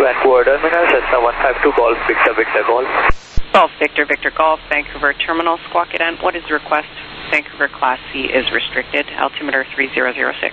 Vancouver Terminal, Cessna 152 Golf, Victor Golf. Golf, Victor Golf, Vancouver Terminal, Squawk Cadet. What is the request? Vancouver Class C is restricted, altimeter 3006.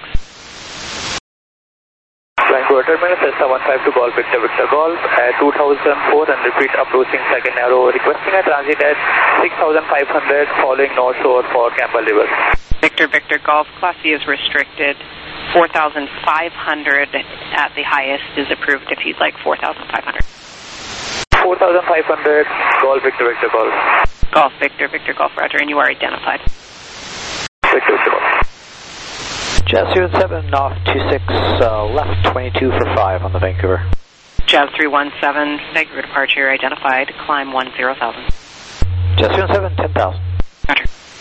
Vancouver Terminal, Cessna 152 Golf, Victor Golf, at 2,400 feet approaching second narrow, requesting a transit at 6,500 following North Shore for Campbell River. Victor Golf, Class C is restricted, 4,500 at the highest is approved if you'd like 4,500. 4,500, Golf, Victor Golf. Golf, Victor Golf, roger, and you are identified. Victor Golf. Jazz 317 off 26, left 22 for 5 on the Vancouver. Jazz 317, Vancouver departure identified, climb 10,000. Jazz 317, 10,000. Roger.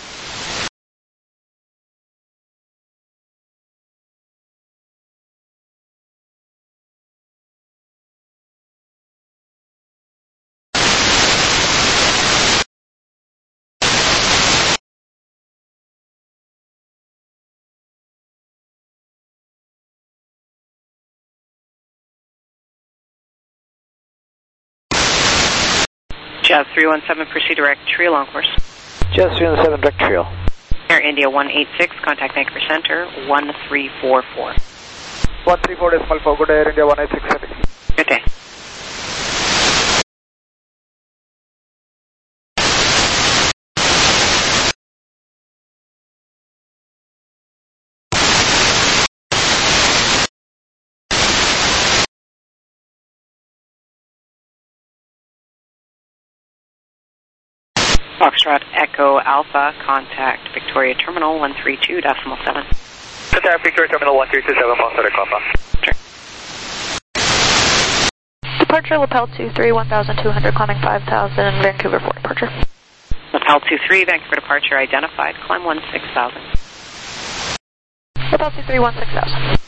Jazz 317, proceed direct, trail on course. Jazz 317, direct trail. Air India 186, contact Vancouver Center, 1344. 134.4, good Air India 186 heading. Good day. Foxtrot Echo Alpha, contact Victoria Terminal 132.7. Contact Victoria Terminal 132.7, Foxtrot Echo Alpha. Sure. Departure Lapel 23, 1,200, climbing 5,000, Vancouver for departure. Lapel 23, Vancouver departure identified, climb 16,000. Lapel 23, 16,000.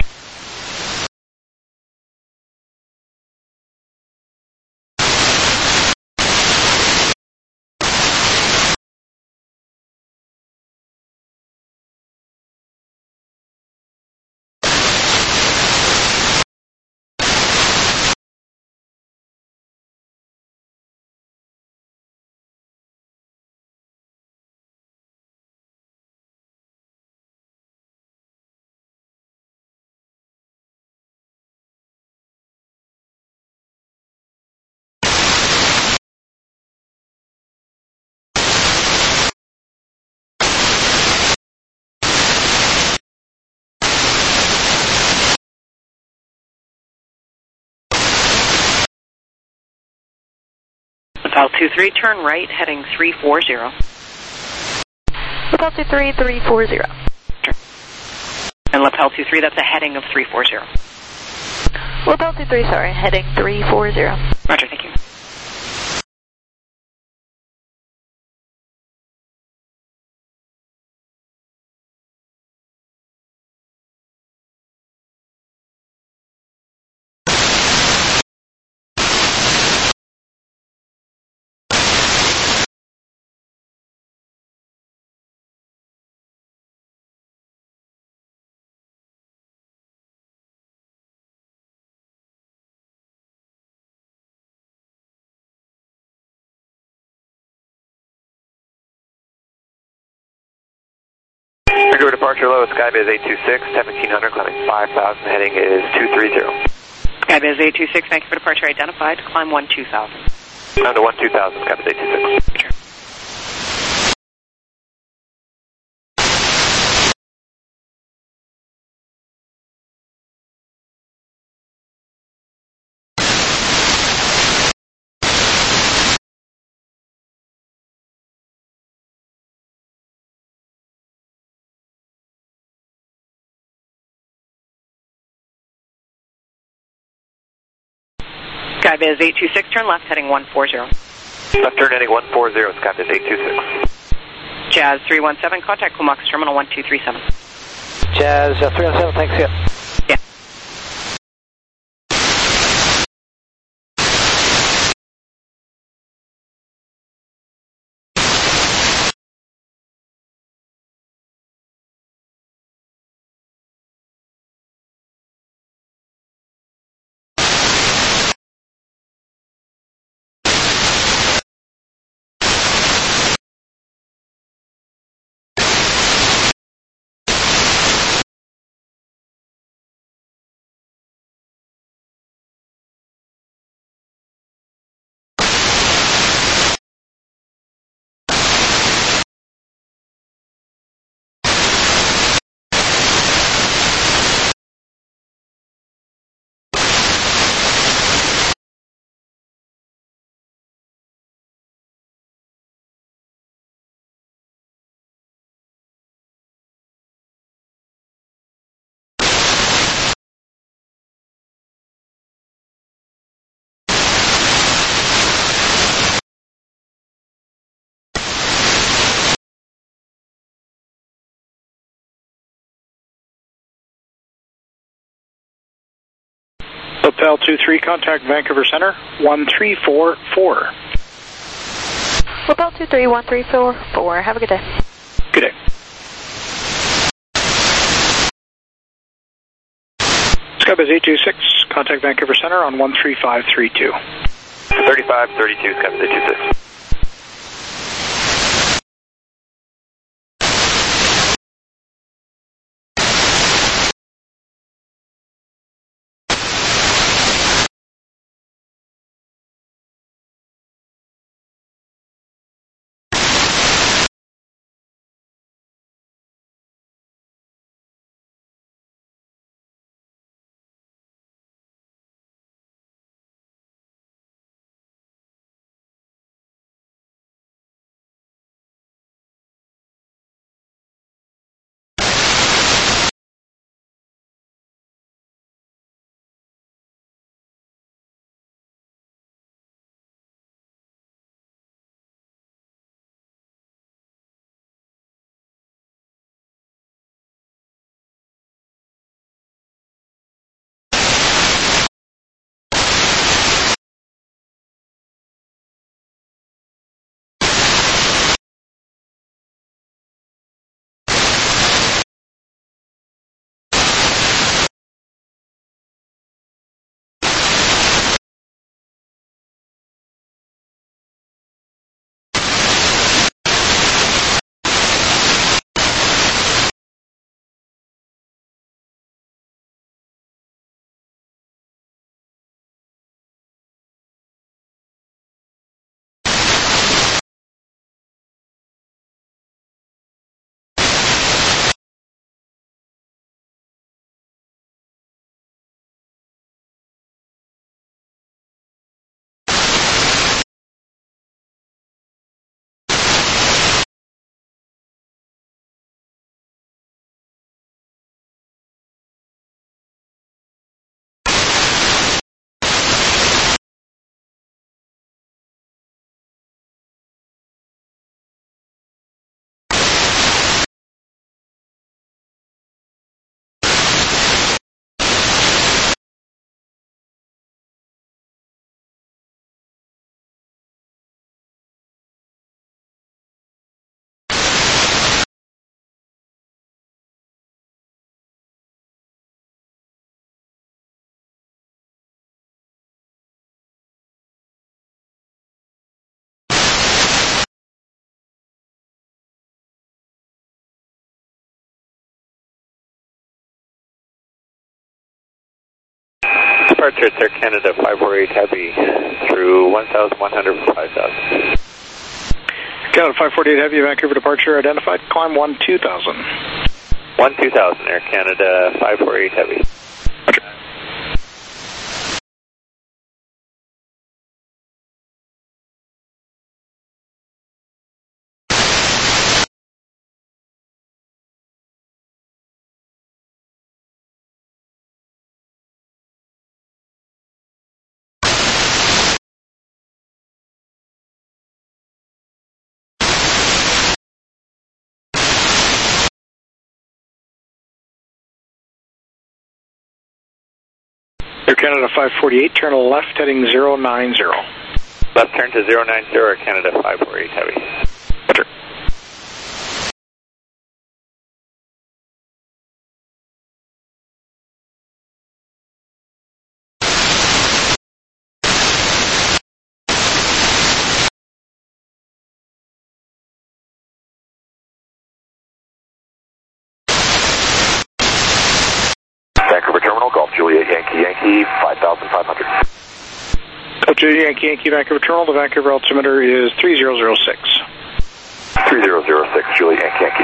Lapel 23, turn right, heading 340. Lapel 23, 340. Sure. And Lapel 23, that's a heading of 340. Lapel 23, sorry, heading 340. Roger, thank you. Vancouver departure low, Skybase 826, 1700, climbing 5,000, heading is 230. Skybase 826, Vancouver departure identified, climb 12,000. Climb to 12,000, Skybase 826. Sure. Skybase 826, turn left, heading 140. Left turn heading 140, Skybase 826. Jazz 317, contact Comox Terminal 1237. Jazz 317, thanks, yeah. Yeah. Hotel 23, contact Vancouver Center, 1344. Hotel 23, 1344. Have a good day. Good day. Skybus 826, contact Vancouver Center on 13532. 3532, Skybus 826. Departure Air Canada 548 Heavy through 1,100 for 5,000. Canada 548 Heavy, Vancouver departure identified, climb 12,000. 12,000, Air Canada 548 Heavy. Roger. Air Canada 548, turn left heading 090. Left turn to 090, Air Canada 548 Heavy. Roger. Vancouver Terminal, Golf Juliet Yankee 5,500. Golf Juliet Yankee Vancouver Terminal, the Vancouver altimeter is 3006. 3006, Juliet Yankee.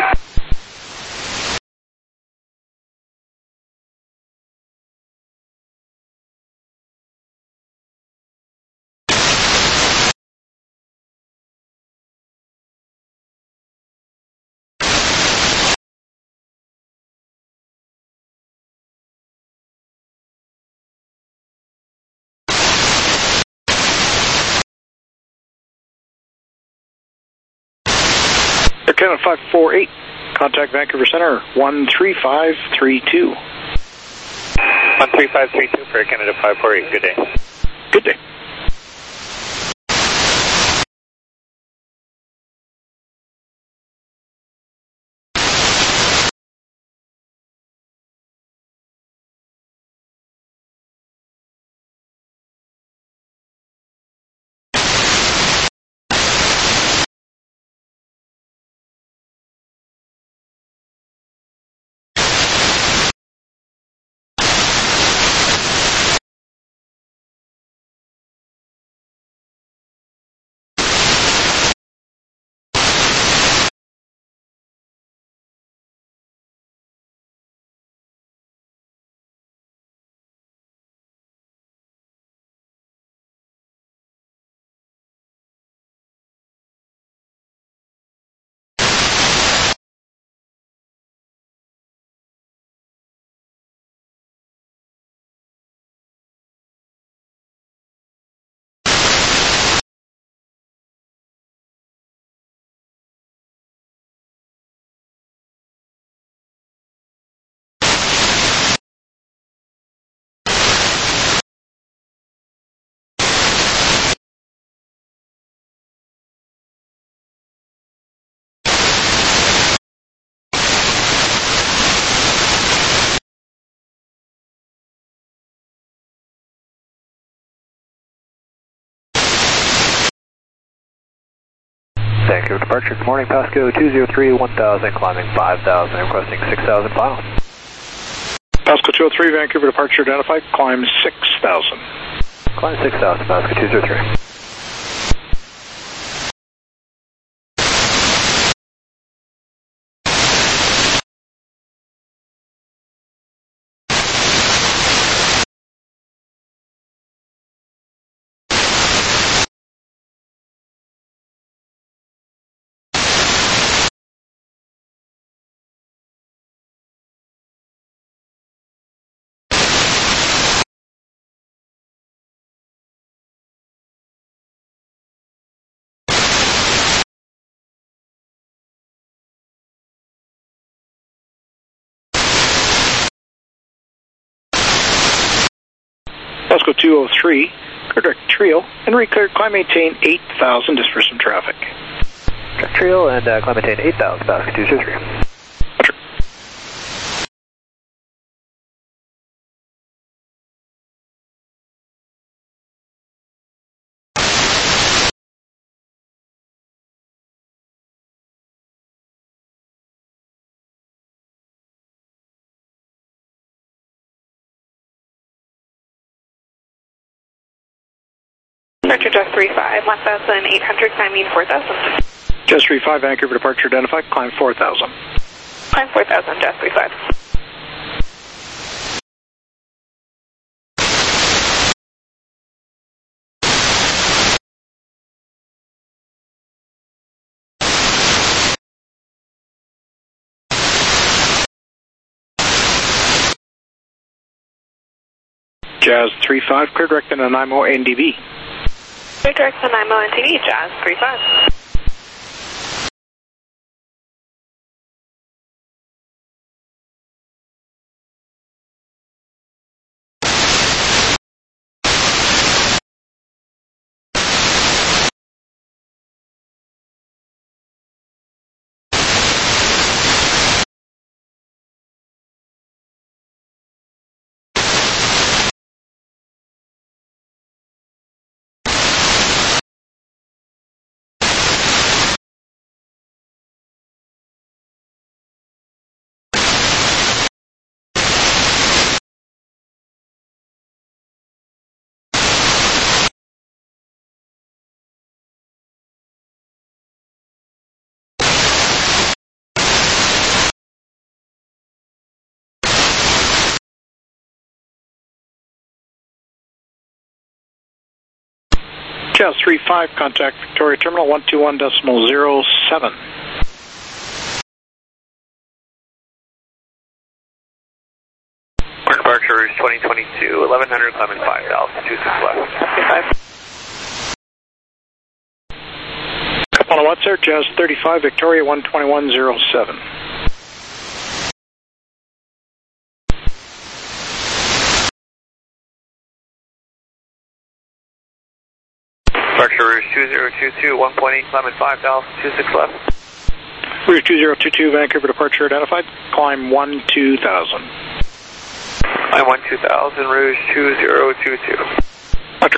Air Canada 548, contact Vancouver Center, 13532. 13532 for Canada 548, good day. Good day. Vancouver departure, good morning, Pasco 203, 1000, climbing 5000, requesting 6000 final. Pasco 203, Vancouver departure identified, climb 6000. Climb 6000, Pasco 203. Pasco 203, correct trio, and reclear, climb maintain 8000 just for some traffic. Check trio and climb maintain 8000, Pasco 203. Roger. Departure Just 35, 1800, climbing 4000. Just 35, Vancouver departure identified, climb 4000. Climb 4000, Just 35. Jazz 35, clear direct to Nanaimo NDB. Clear direct to Nanaimo NTV, Jazz 35. Jazz 35, contact Victoria Terminal 121.07. Departure is 2022, 1100, climbing 5000, 26 left. 55. Couple of watts there, Jazz 35, Victoria 121.07. Departure Rouge 2022, 1.8, climbing 5,000, 26 left. Rouge 2022, Vancouver departure identified. Climb 12000. Climb 12000, Rouge 2022. Roger.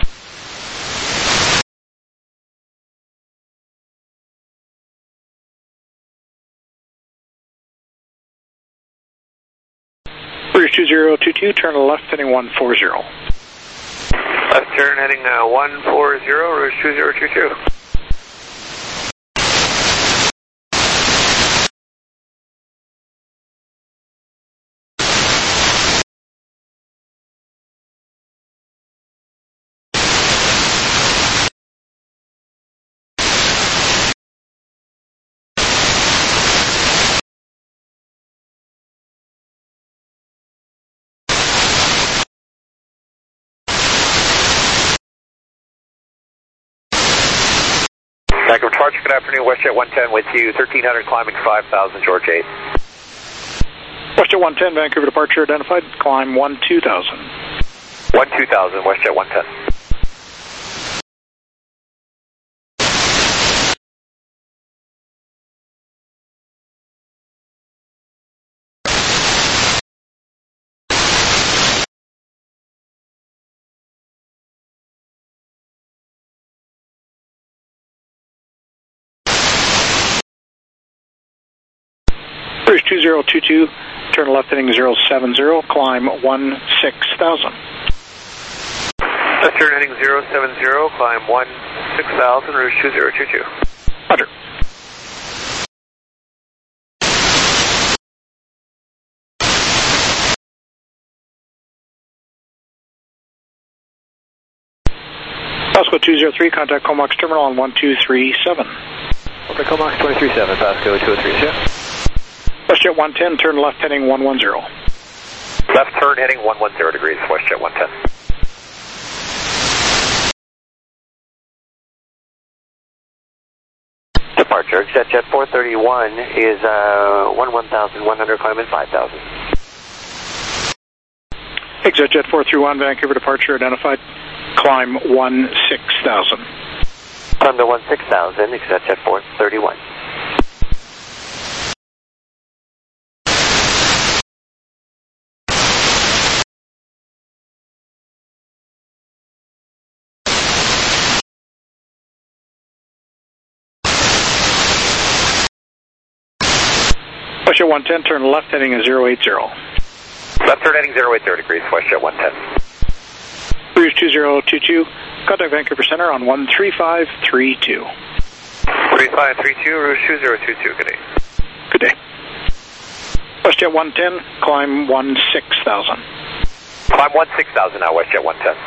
Rouge 2022, turn left heading 140. Left turn heading 140, Rouge 2022. Vancouver departure, good afternoon, WestJet 110 with you, 1300 climbing 5000, George 8. WestJet 110, Vancouver departure identified. Climb 12000. 12000, WestJet 110. Rouge 2022, turn left heading 070, climb 16000. Left turn heading 070, climb 16000, Rouge 2022. Roger. Pasco 203, contact Comox terminal on 1237. Okay, Comox 237, Pasco 203, yeah. WestJet 110, turn left heading 110. Left turn heading 110 degrees, WestJet 110. Departure, ExitJet 431 is 11,100 climbing 5,000. ExitJet 431, Vancouver departure identified. Climb 16,000. Climb to 16,000, ExitJet 431. WestJet 110, turn left heading 080. Left turn heading 080 degrees, WestJet 110. Rouge 2022, contact Vancouver Center on 13532. 3532, Rouge 2022, good day. Good day. WestJet 110, climb 16,000. Climb 16,000 now, WestJet 110.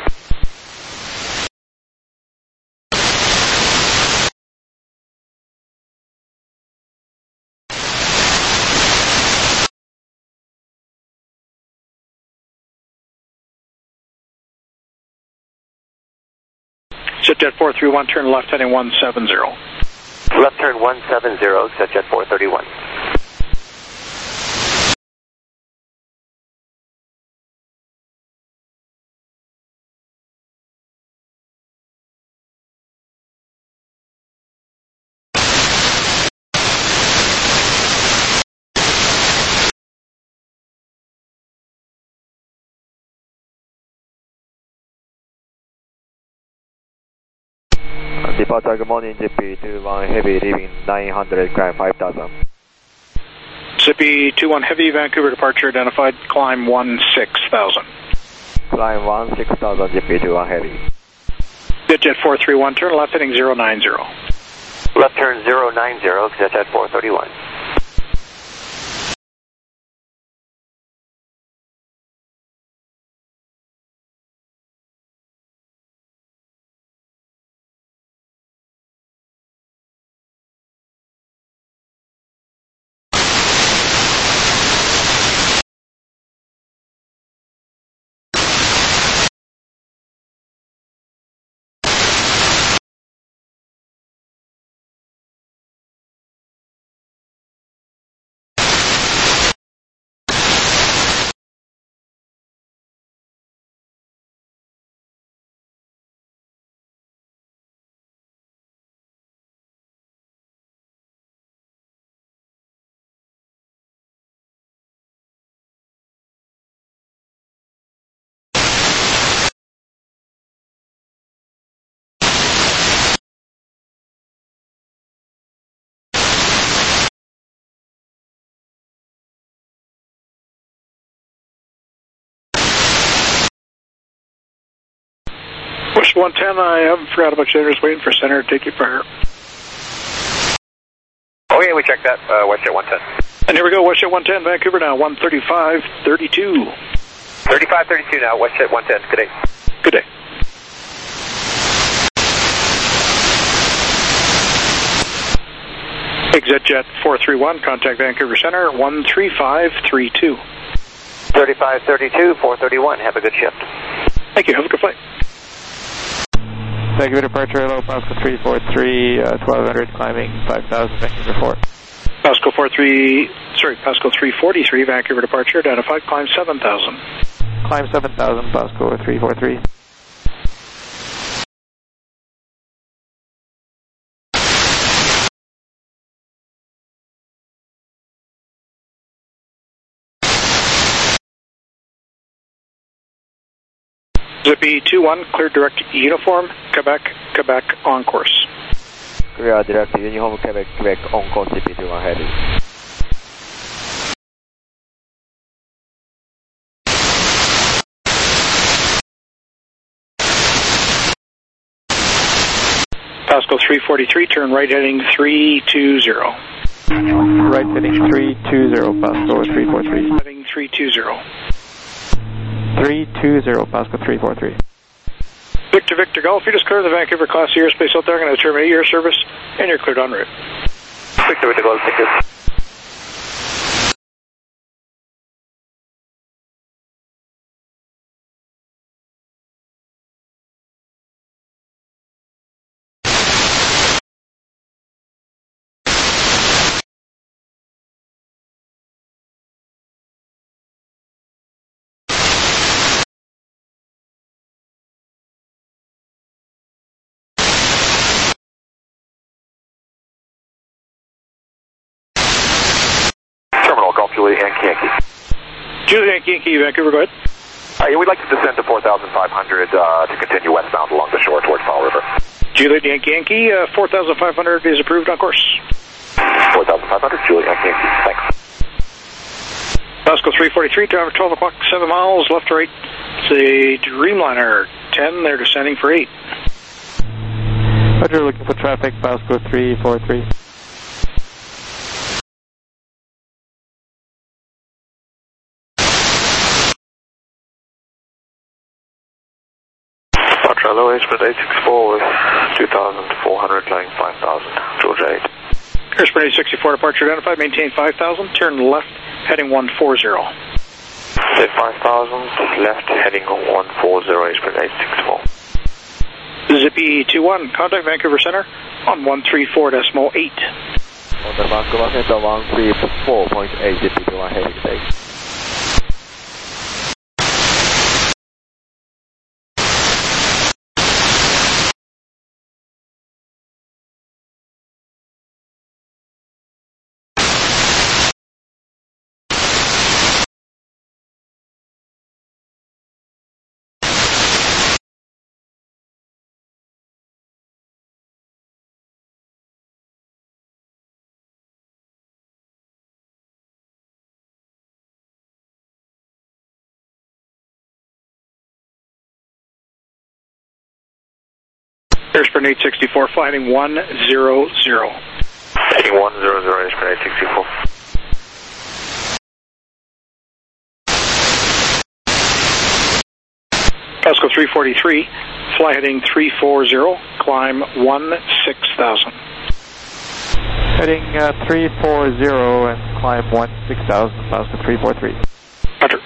ExitJet 431, turn left heading 170. Left turn 170, ExitJet 431. Departure, good morning, GP21 Heavy, leaving 900, climb 5,000. Zippy 21 Heavy, Vancouver departure identified. Climb 16,000. Climb 16,000, GP21 Heavy. ExitJet 431, turn left heading 090. Left turn 090, ExitJet 431. West 110, I haven't forgot about you. Just waiting for center to take you fire. Oh yeah, we checked that. WestJet 110. And here we go, WestJet 110, Vancouver now, 135.32. 3532 now, WestJet 110. Good day. Good day. ExitJet 431, contact Vancouver Center, 13532. 3532, 431. Have a good shift. Thank you. Have a good flight. Vancouver departure, hello, Pascal 343, 1200, climbing 5000, Vancouver 4. Pascal 343, Vancouver departure, identified, climb 7000. Climb 7000, Pascal 343. Zippy 21, clear direct uniform, Quebec on course. Clear direct uniform, Quebec on course, Zippy 21 heading. Pascal 343, turn right heading 320. Right heading 320, Pascal 343. Heading 320. 320, Pascal 343. Victor Golf, you just cleared the Vancouver Class C airspace out there. I'm going to terminate your service, and you're cleared en route. Victor Golf, thank you. Golf Juliet Yankee. Juliet Yankee, Vancouver, go ahead. We'd like to descend to 4,500 to continue westbound along the shore towards Fall River. Juliet Yankee, 4,500 is approved on course. 4,500, Juliet Yankee, thanks. Pascal 343, time 12 o'clock, 7 miles, left to right. It's a Dreamliner 10, they're descending for 8. Roger, looking for traffic, Pascal 343. Hello, Airspeed 864 with 2,400, flying 5,000, Georgia 8. Airspeed 864, departure identified, maintain 5,000, turn left, heading 140. Say 5,000, left, heading 140, Airspeed 864. Zippy 21, contact Vancouver Center on 134.8. On the Vancouver Center, 134.8, Zippy 21 heading today. Airspeed 864, flying 100. Heading 100, Airspeed 864. Pascal 343, fly heading 340, climb 16,000. Heading 340 and climb 16,000, Pascal 343. Roger.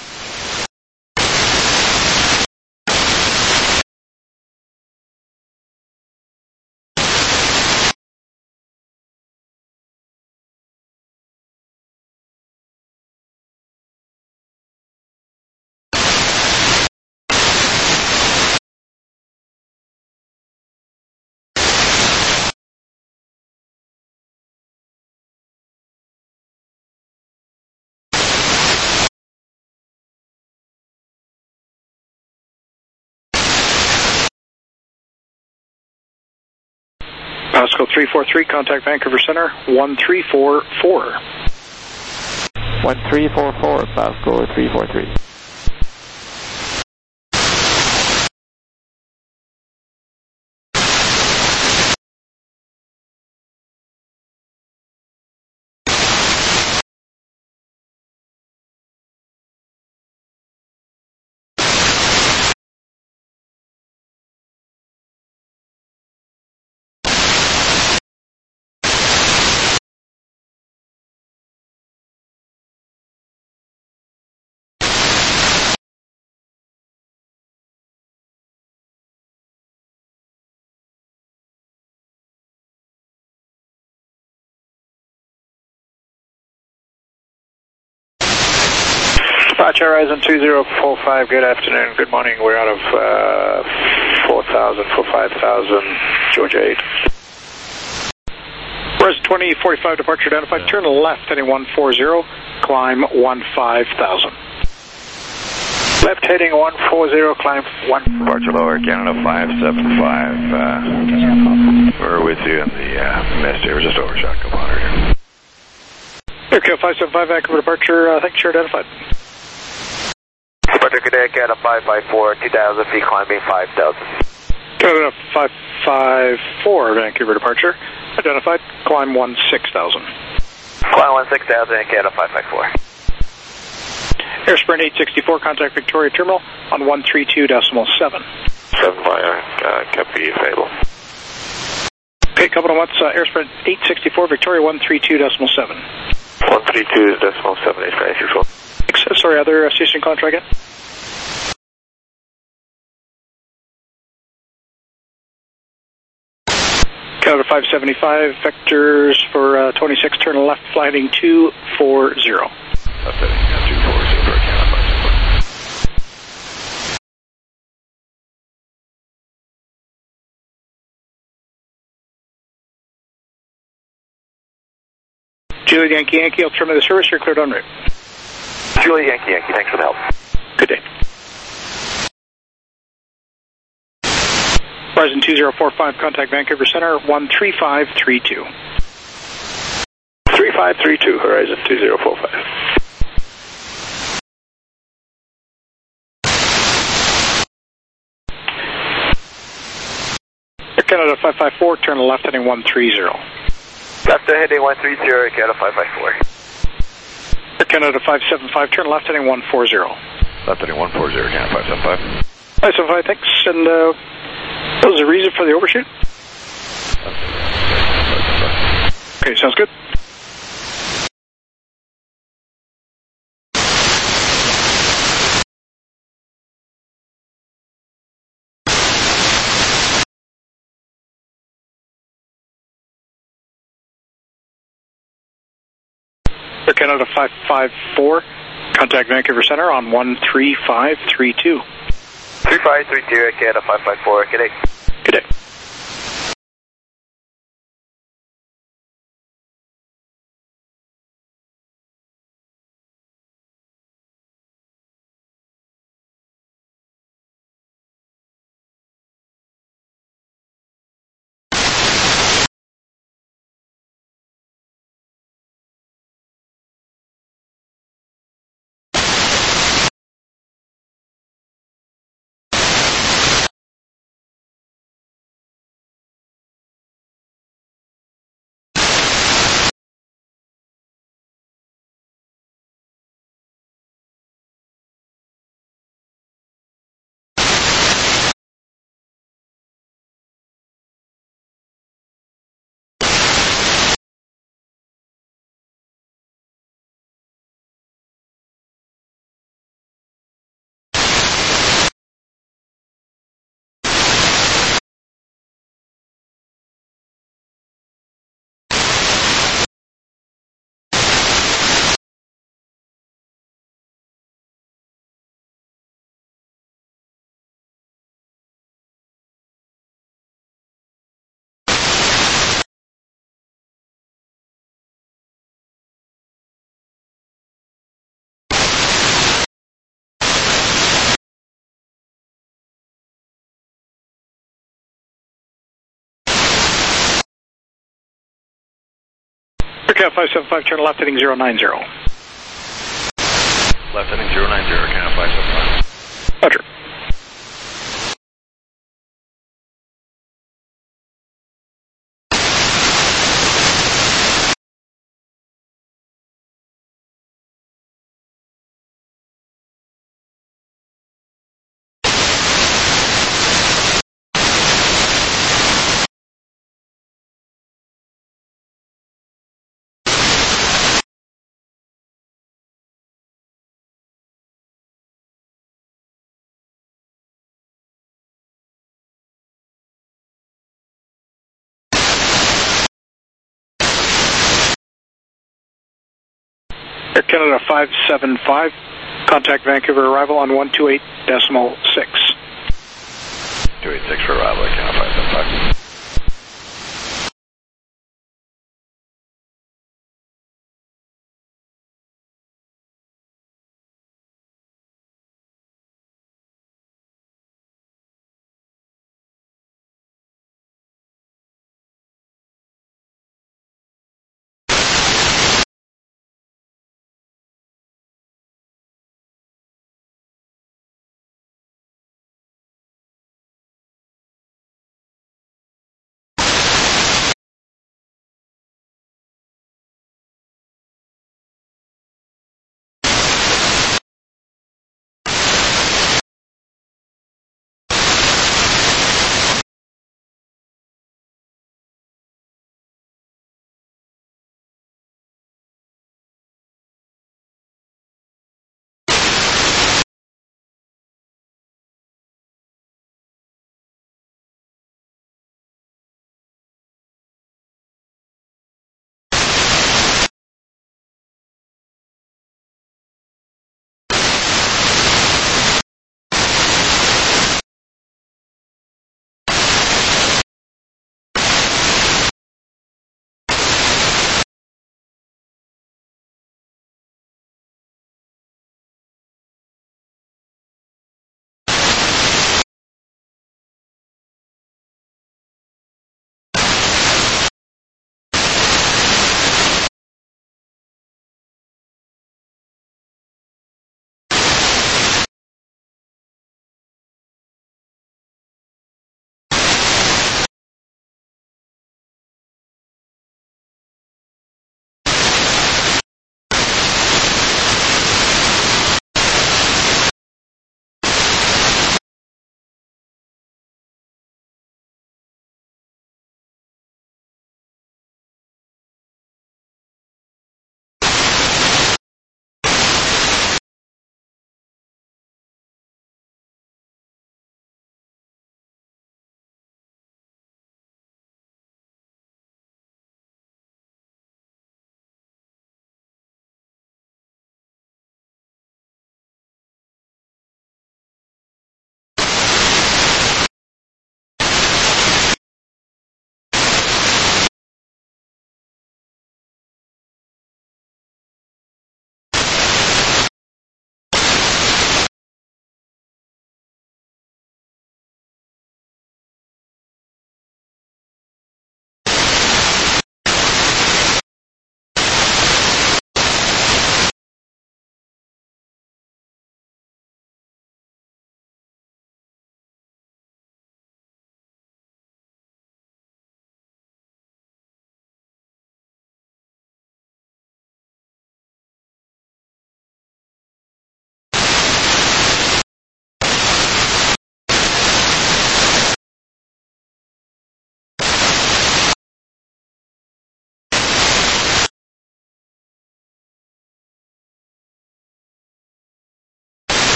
Pascal 343, contact Vancouver Center, 1344. 1344, Pascal 343. Apache Horizon 2045, good afternoon, good morning. We're out of 4,000 for 5,000, Georgia 8. Horizon 2045, departure identified, turn left heading 140, climb 15,000. Left heading 140, climb 1. Departure lower, Canada 575. We're with you in the mist here, we're just overshot, couple hundred here. Okay, 575, Vancouver departure, thank you, sure identified. Departure Cadet, Canada 554, 2,000 feet, climbing 5,000. Canada 554, Vancouver departure, identified, climb 16,000. Climb 16,000, Canada 554. Airsprint 864, contact Victoria Terminal on 132.7. 7 by copy, Fable. Okay, couple of months, Airsprint 864, Victoria 132.7. 132.7 is nice, usual. Sorry, other station contract again? Canada 575, vectors for 26, turn left, flighting 240. Left heading 240 for Canada 575. Juliet Yankee Yankee, I'll terminate the service, you're cleared en route. Juliet Yankee Yankee, thanks for the help. Good day. Horizon 2045, contact Vancouver Center, 13532. 3532, Horizon 2045. Canada 554, turn left heading 130. Left heading 130, Canada 554. Canada 575, turn left heading 140. Left heading 140, Canada 575. 575, thanks. And what was the reason for the overshoot? Okay, sounds good. Canada 554, contact Vancouver Center on 13532. 3532, Canada 554, good day. Good day. Canada 575, turn left heading 090. Left heading 090, Canada 575. Roger. Canada 575, Contact Vancouver arrival on 128.6. 286 for arrival at Channel 575.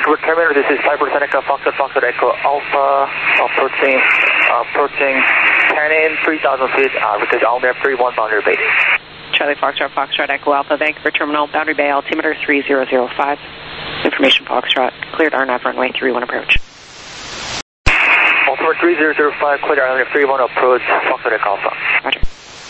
Vancouver Terminal, this is Cyber Seneca, Foxtrot Echo Alpha, approaching 10 in, 3,000 feet, with this Almere 31 boundary base. Charlie Foxtrot Echo Alpha, Vancouver Terminal, boundary bay, altimeter 3005. Information Foxtrot, cleared RNAV runway 31 approach. Altimeter 3005, cleared runway 31 approach, Foxtrot Echo Alpha. Roger.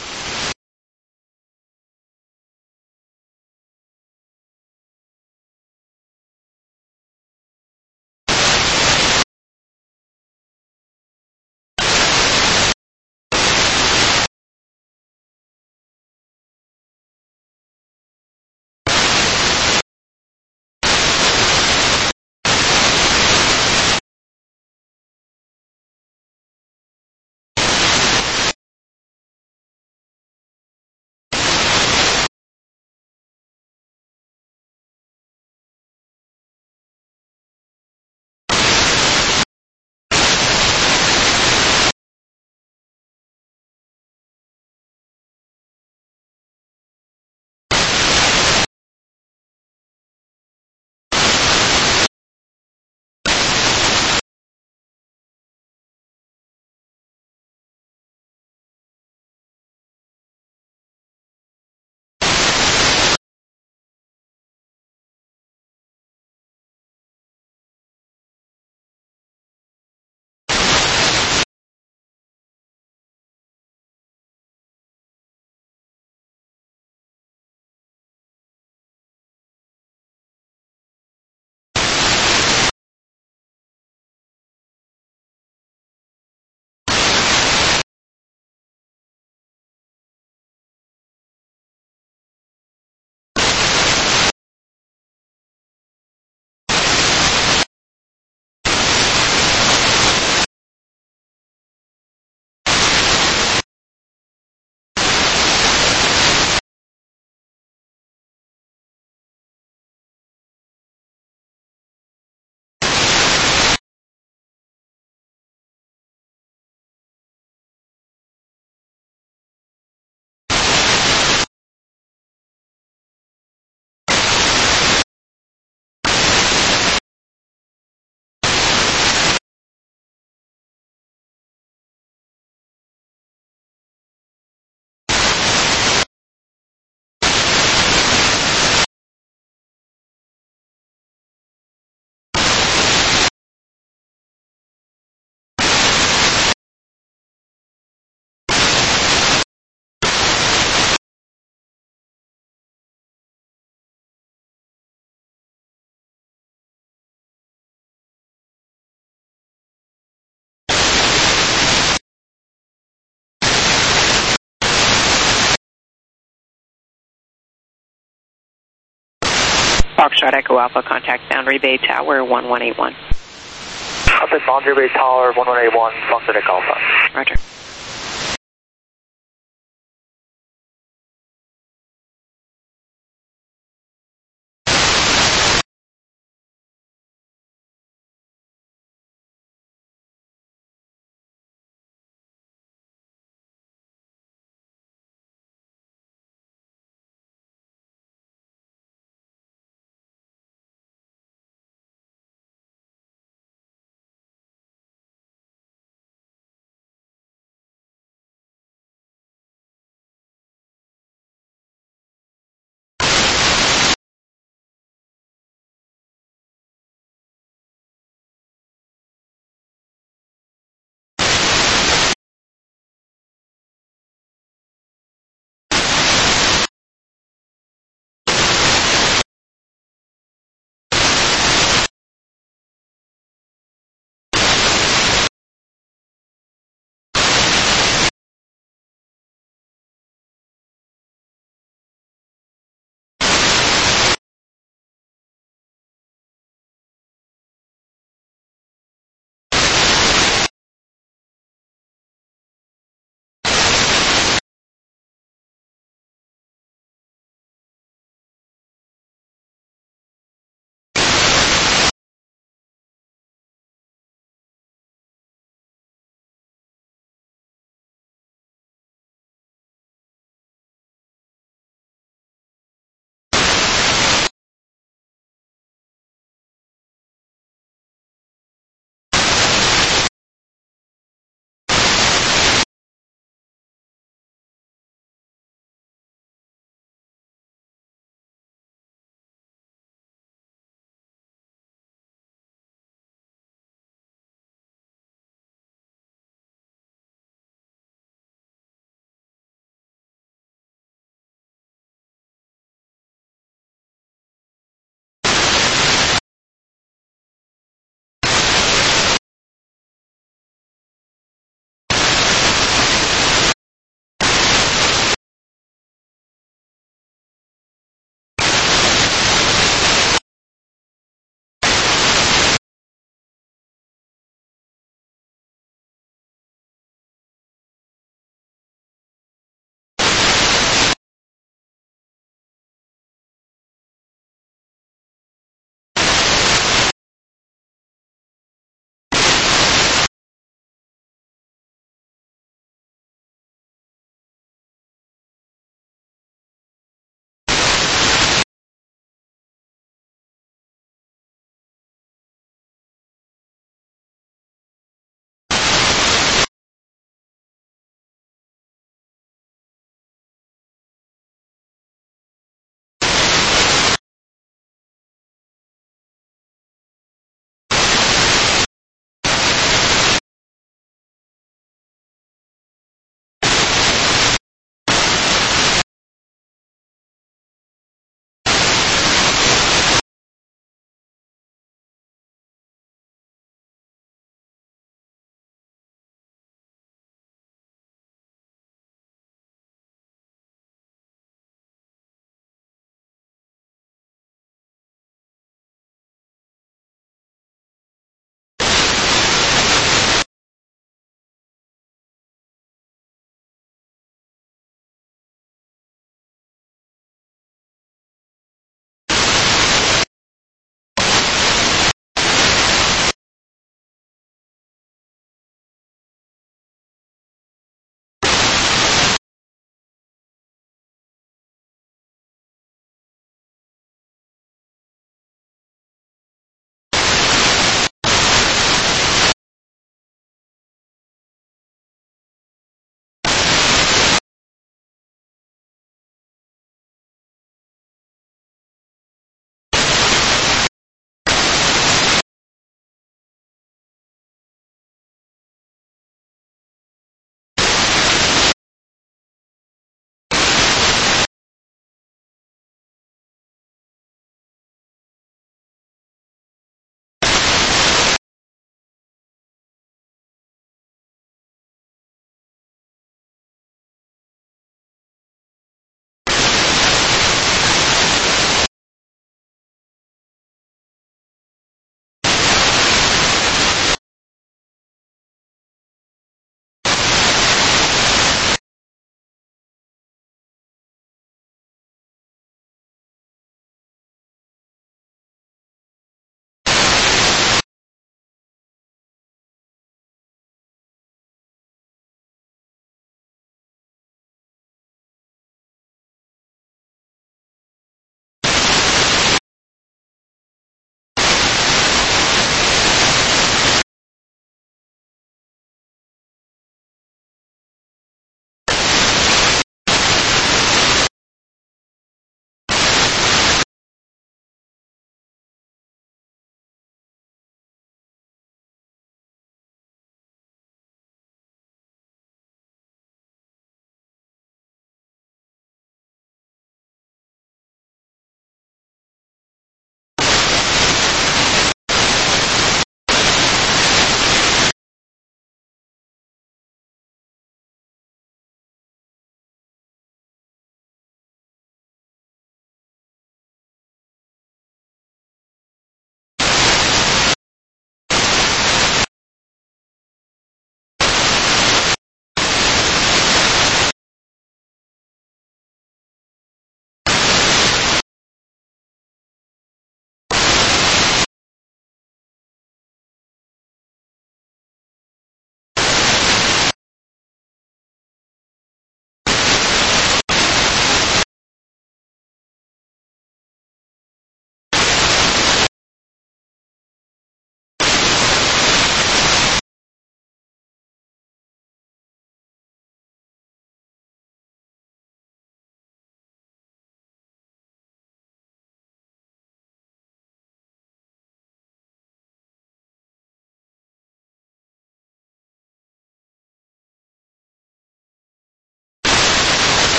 Foxtrot Echo Alpha, contact Boundary Bay Tower 1181. Contact Boundary Bay Tower 1181, Foxtrot Echo Alpha. Roger.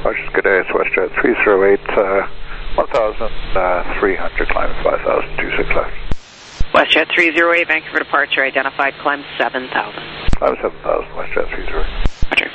Roger, good day. It's WestJet 308, 1,300, climbing 5,026 left. WestJet 308, Vancouver departure identified, climb 7,000. Climb 7,000, WestJet 308. Roger.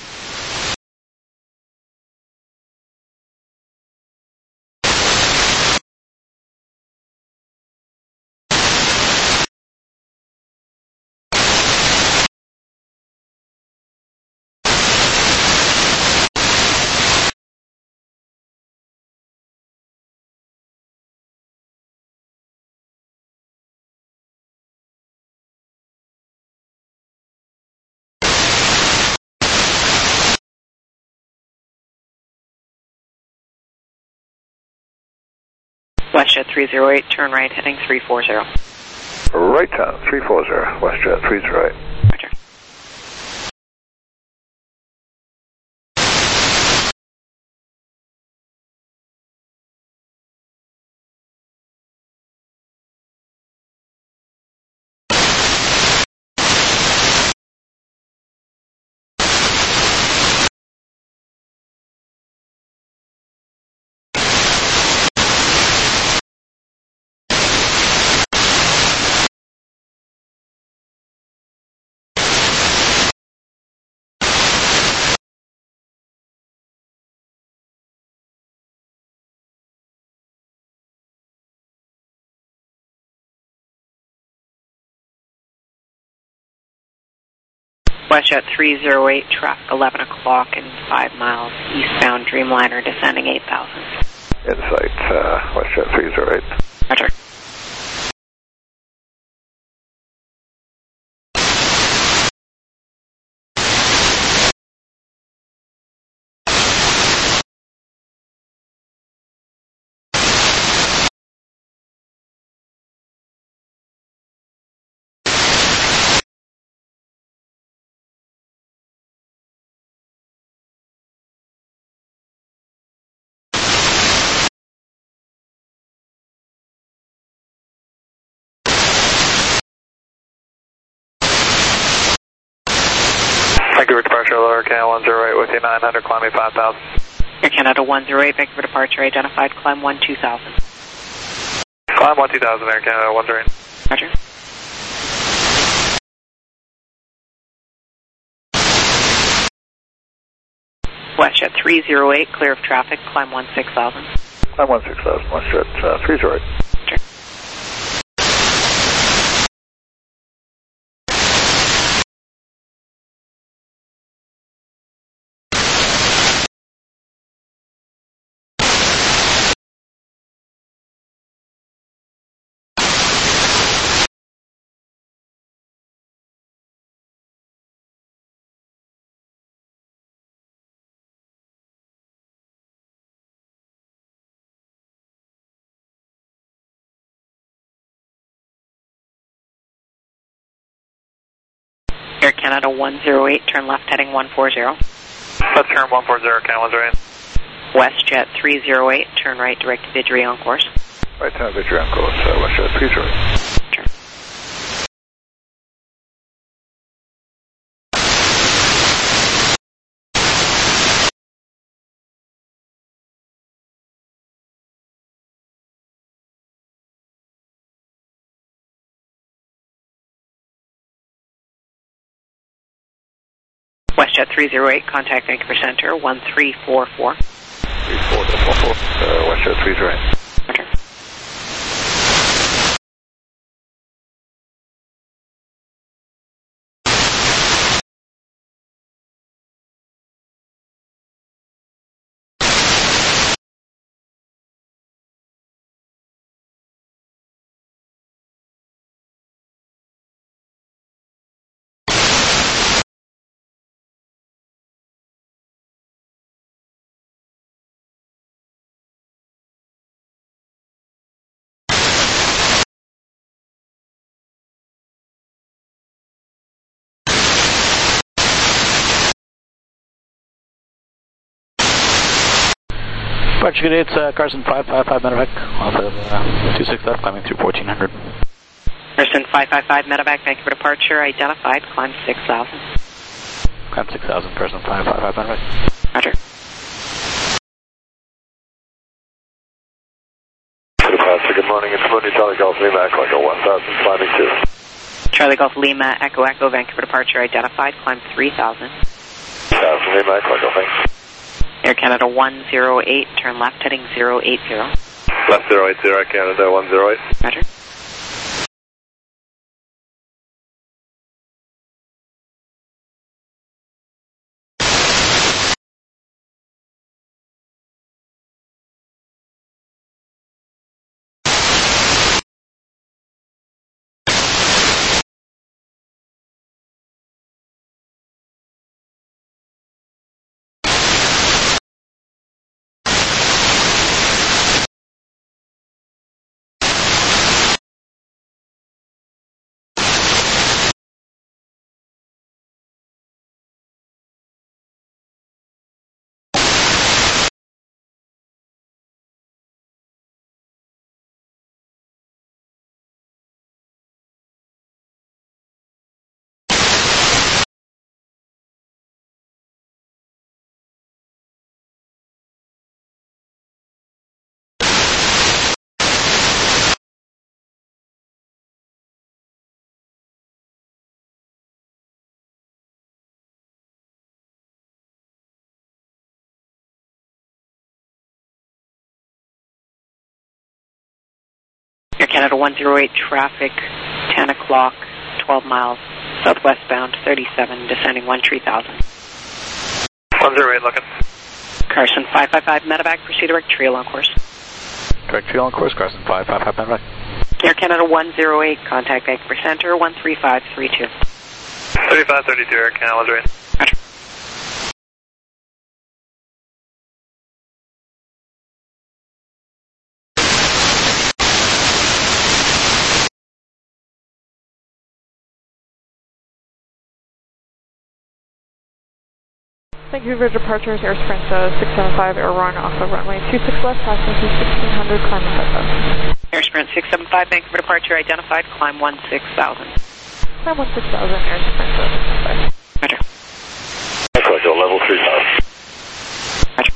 WestJet 308, turn right, heading 340. Right down, 340, WestJet 308. Roger. WestJet 308, traffic 11 o'clock and 5 miles eastbound, Dreamliner descending 8,000. Insight, WestJet 308. Roger. Vancouver departure, lower Canada 108 with you, 900, climbing 5,000. Air Canada 108, Vancouver departure identified, climb 12,000. Climb 12,000, Air Canada 108. Roger. WestJet 308, clear of traffic, climb 16,000. Climb 16,000, WestJet 308. Roger. Air Canada 108, turn left heading 140. Left turn 140, Canada 108. WestJet 308, turn right direct to Vidgery on course. Right down, Vidgery on course, WestJet 308. Turn. WestJet 308, contact Vancouver Center 1344. 3444, WestJet 308. Roger. Departure good day, it's Carson 555 Medevac off of 26 left, climbing through 1400. Carson 555 Medevac, Vancouver departure identified, climb 6,000. Climb 6,000, Carson 555 Medevac. Roger. Lima Echo Echo 1000, climbing 2. Charlie Golf Lima Echo Echo, Vancouver departure identified, climb 3000. 1000 Lima Echo Echo, thanks. Air Canada 108, turn left heading 080. Left 080, Air Canada 108. Roger. Air Canada 108, traffic, 10 o'clock, 12 miles, southwestbound, 37, descending 13,000. 108 looking. Carson 555, medevac, proceed direct trail on course. Direct trail on course, Carson 555, medevac. Air Canada 108, contact Vancouver Center, 13532. 3532, Air Canada 108. Roger. Thank you for departures, Air Sprint 675, Air Run off of runway 26 left, passing to 1600, climbing 5000. Air Sprint 675, Vancouver departure identified, climb 16,000. Climb 16,000, Air Sprint 675. Roger. Echo Echo level 3000. Roger.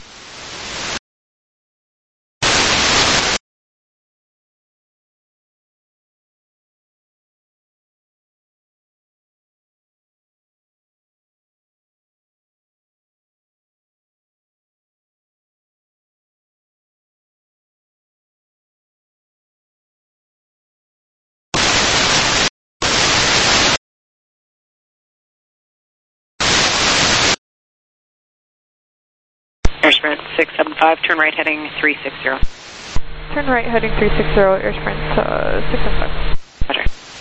Air Sprint 675, turn right heading 360. Turn right heading 360, Air Sprint 675. Roger.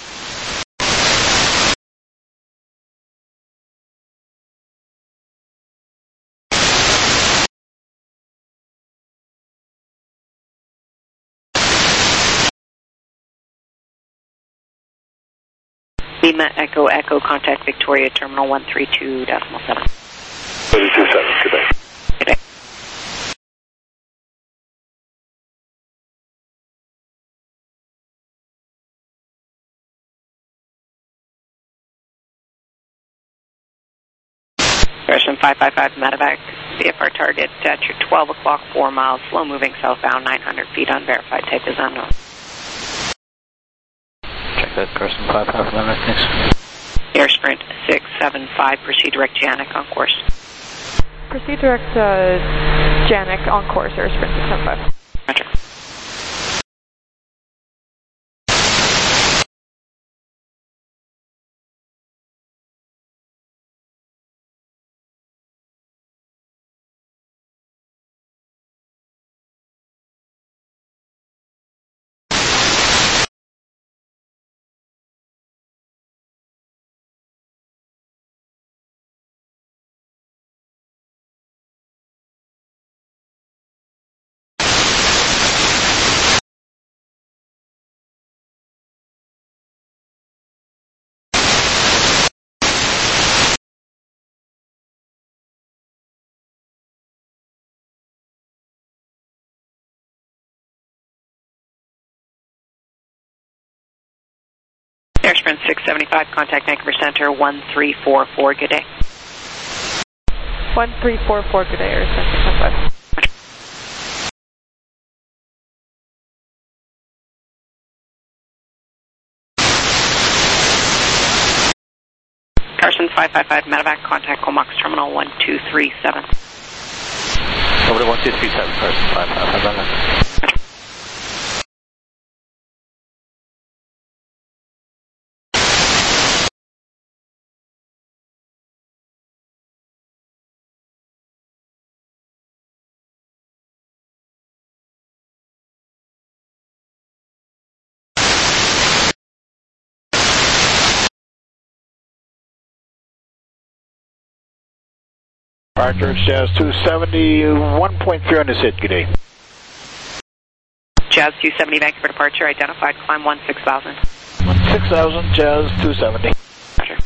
Lima Echo Echo, contact Victoria Terminal 132.7. 327, good day. Good day. Person 555 medevac, VFR target at your 12 o'clock, 4 miles, slow moving southbound, 900 feet, unverified, type is unknown. Check that, Carson 555, medevac, thanks. Air Sprint 675, proceed direct Janik on course. Proceed direct Janik on course, Air Sprint 675. Roger. Air Sprint 675, contact Vancouver Center 1344, good day. 1344, good day, Air Sprint 675. Caution 555 medevac, contact Comox Terminal 1237. Over to 1237, person 555 medevac. Departure, Jazz 270, 1.3 on the SID, good day. Jazz 270, thank you for departure. Identified, climb 16,000. 16,000, Jazz 270. Roger.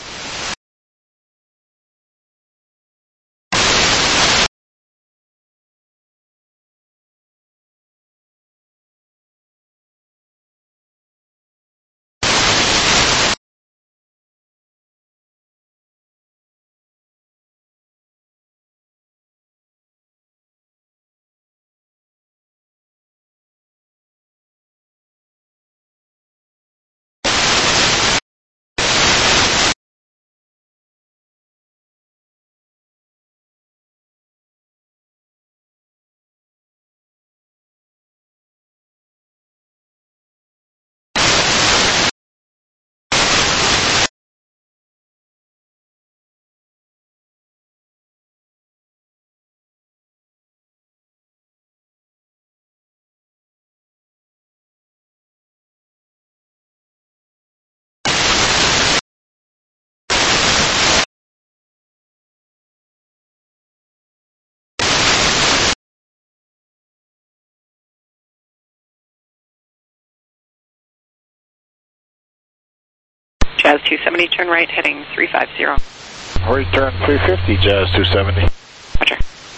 Jazz 270, turn right, heading 350. Return 350, Jazz 270. Roger.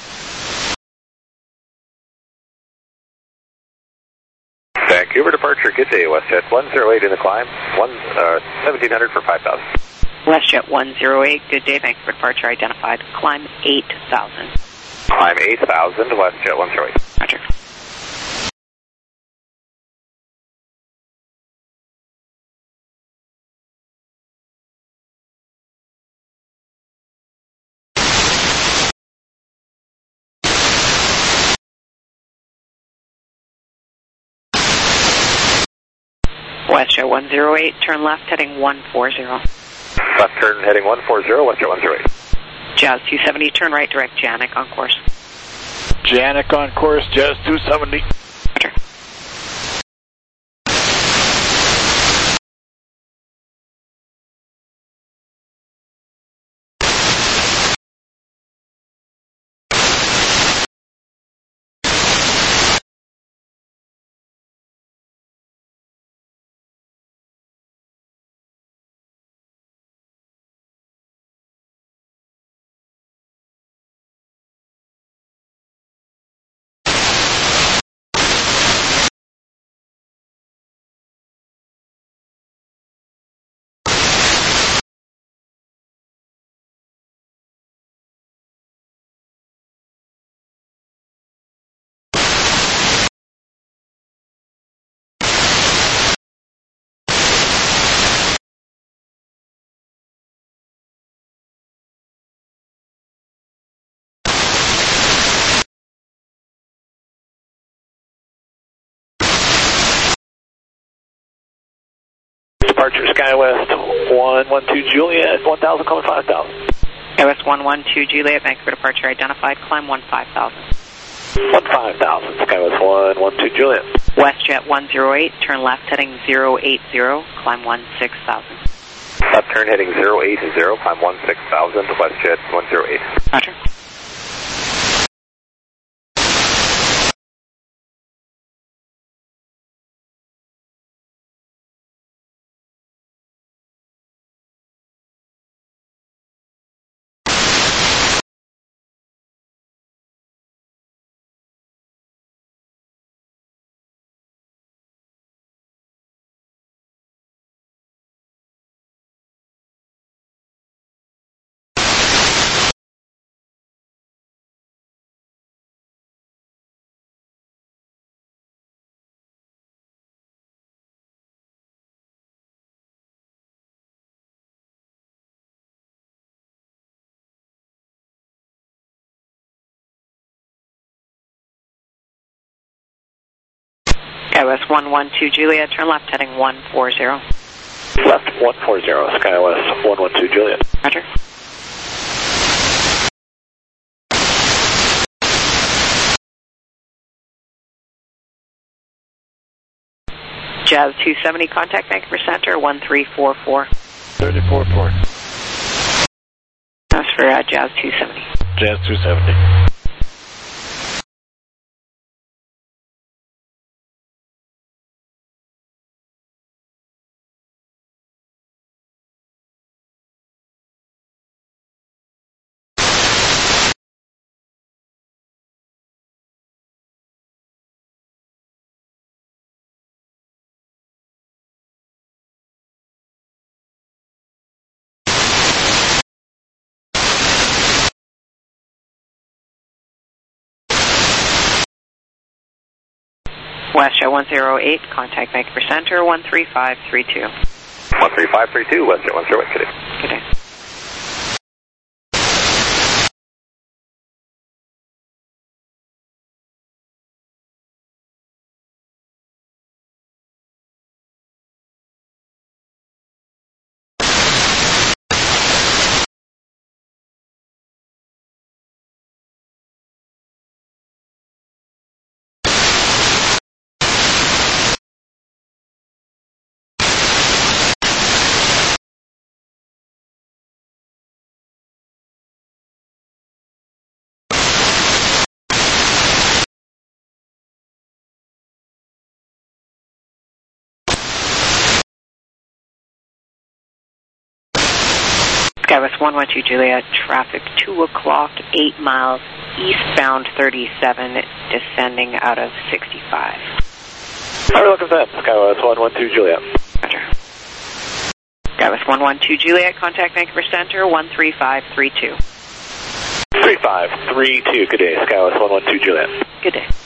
Vancouver departure, good day, WestJet 108 in the climb, 1700 for 5,000. WestJet 108, good day, thank you for departure. Identified, climb 8,000. Climb 8,000, WestJet 108. Roger. WestJet 108, turn left, heading 140. Left turn heading 140, WestJet 108. Jazz 270, turn right, direct Janik on course. Janik on course, Jazz 270. Roger. Departure SkyWest 112 Juliet, 1,000, coming 5,000. SkyWest 112 Juliet, thank you for departure. Identified, climb 15,000. 15,000, SkyWest 112 Juliet. WestJet 108, turn left, heading 080, climb 16,000. Left turn heading 080, climb 16,000, WestJet 108. Roger. SkyWest 112 Juliet, turn left heading 140. Left 140, SkyWest 112 Juliet. Roger. Jazz 270, contact Vancouver Center 1344. 34-4. That's for Jazz 270. Jazz 270. WestJet 108, contact Vancouver Center 13532. 13532, WestJet 108, good day. Good day. SkyWest 112 Juliet, traffic 2 o'clock, 8 miles, eastbound 37, descending out of 65. Alright, welcome to that, SkyWest 112 Juliet. Roger. SkyWest 112 Juliet, contact Vancouver Center 13532. 3532, good day, SkyWest 112 Juliet. Good day.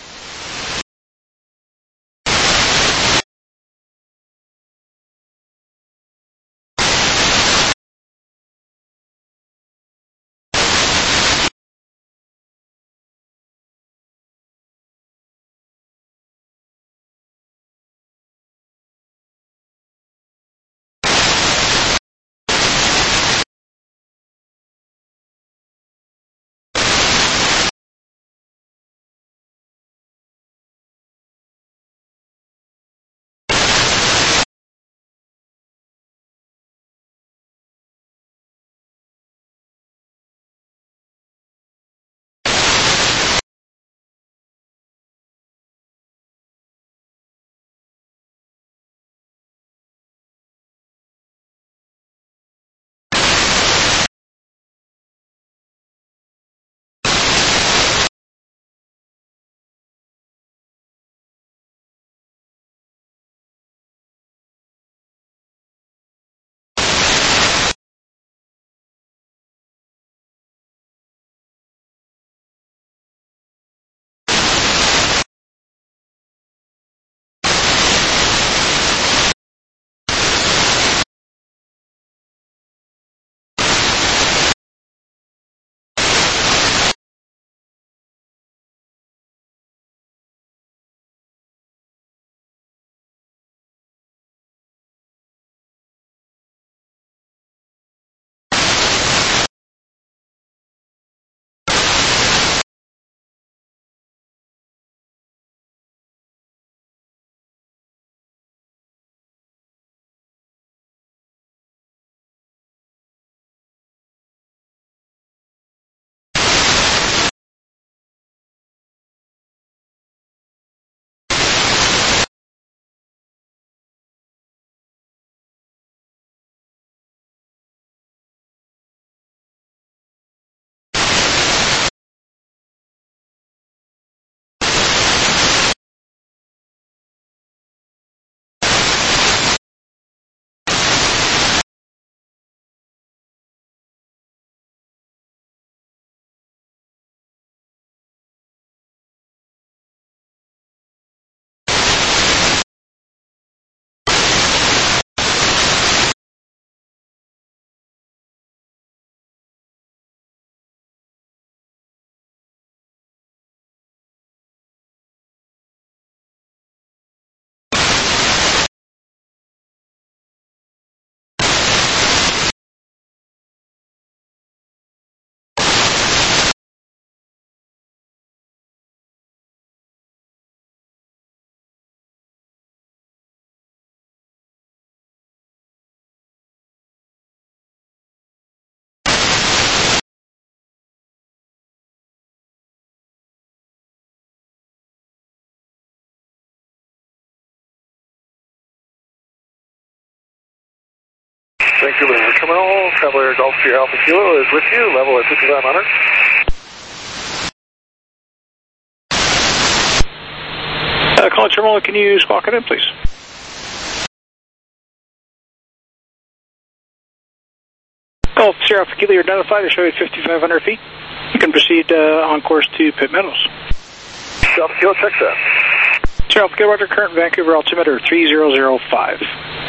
Vancouver Terminal, Traveler Golf Sierra Alpha Kilo is with you, level at 6500. Call Terminal, can you squawk it in, please? Golf Sierra Alpha Kilo, you're identified, I show you 5,500 feet. You can proceed on course to Pitt Meadows. Alpha Kilo, check that. Sierra Alpha Kilo, Roger, current Vancouver altimeter 3005.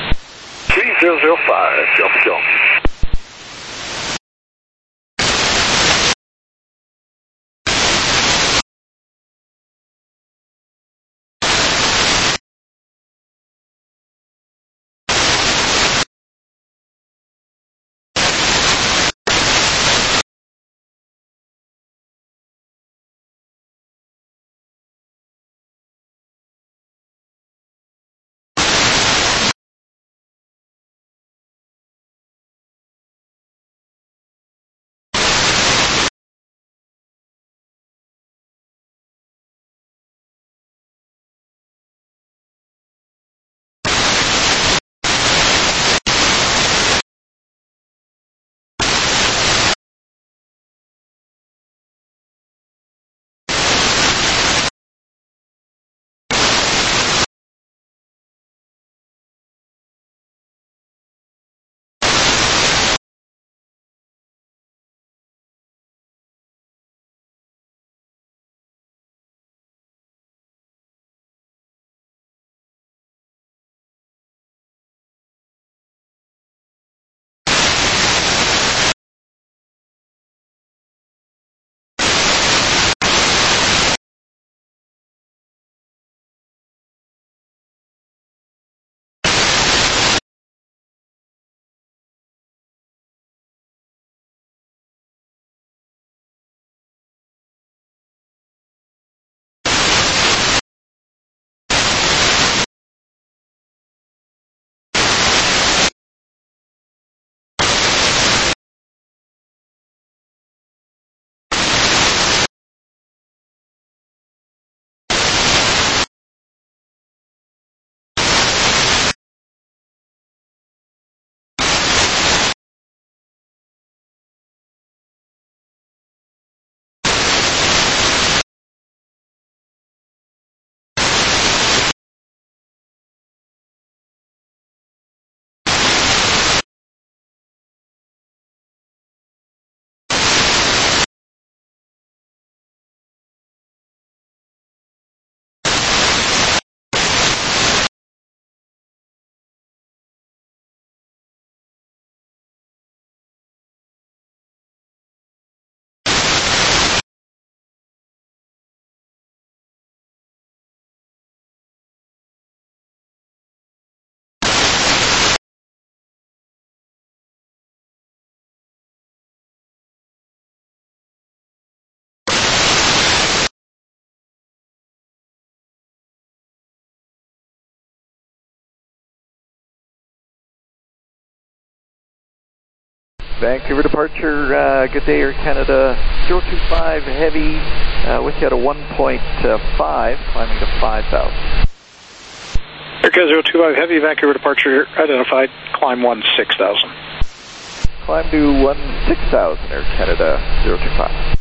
3005, Alpha Kilo. Vancouver departure, good day, Air Canada 025 Heavy, with you at a 1.5, climbing to 5,000. Air Canada 025 Heavy, Vancouver departure identified, climb 16,000. Climb to 16,000, Air Canada 025.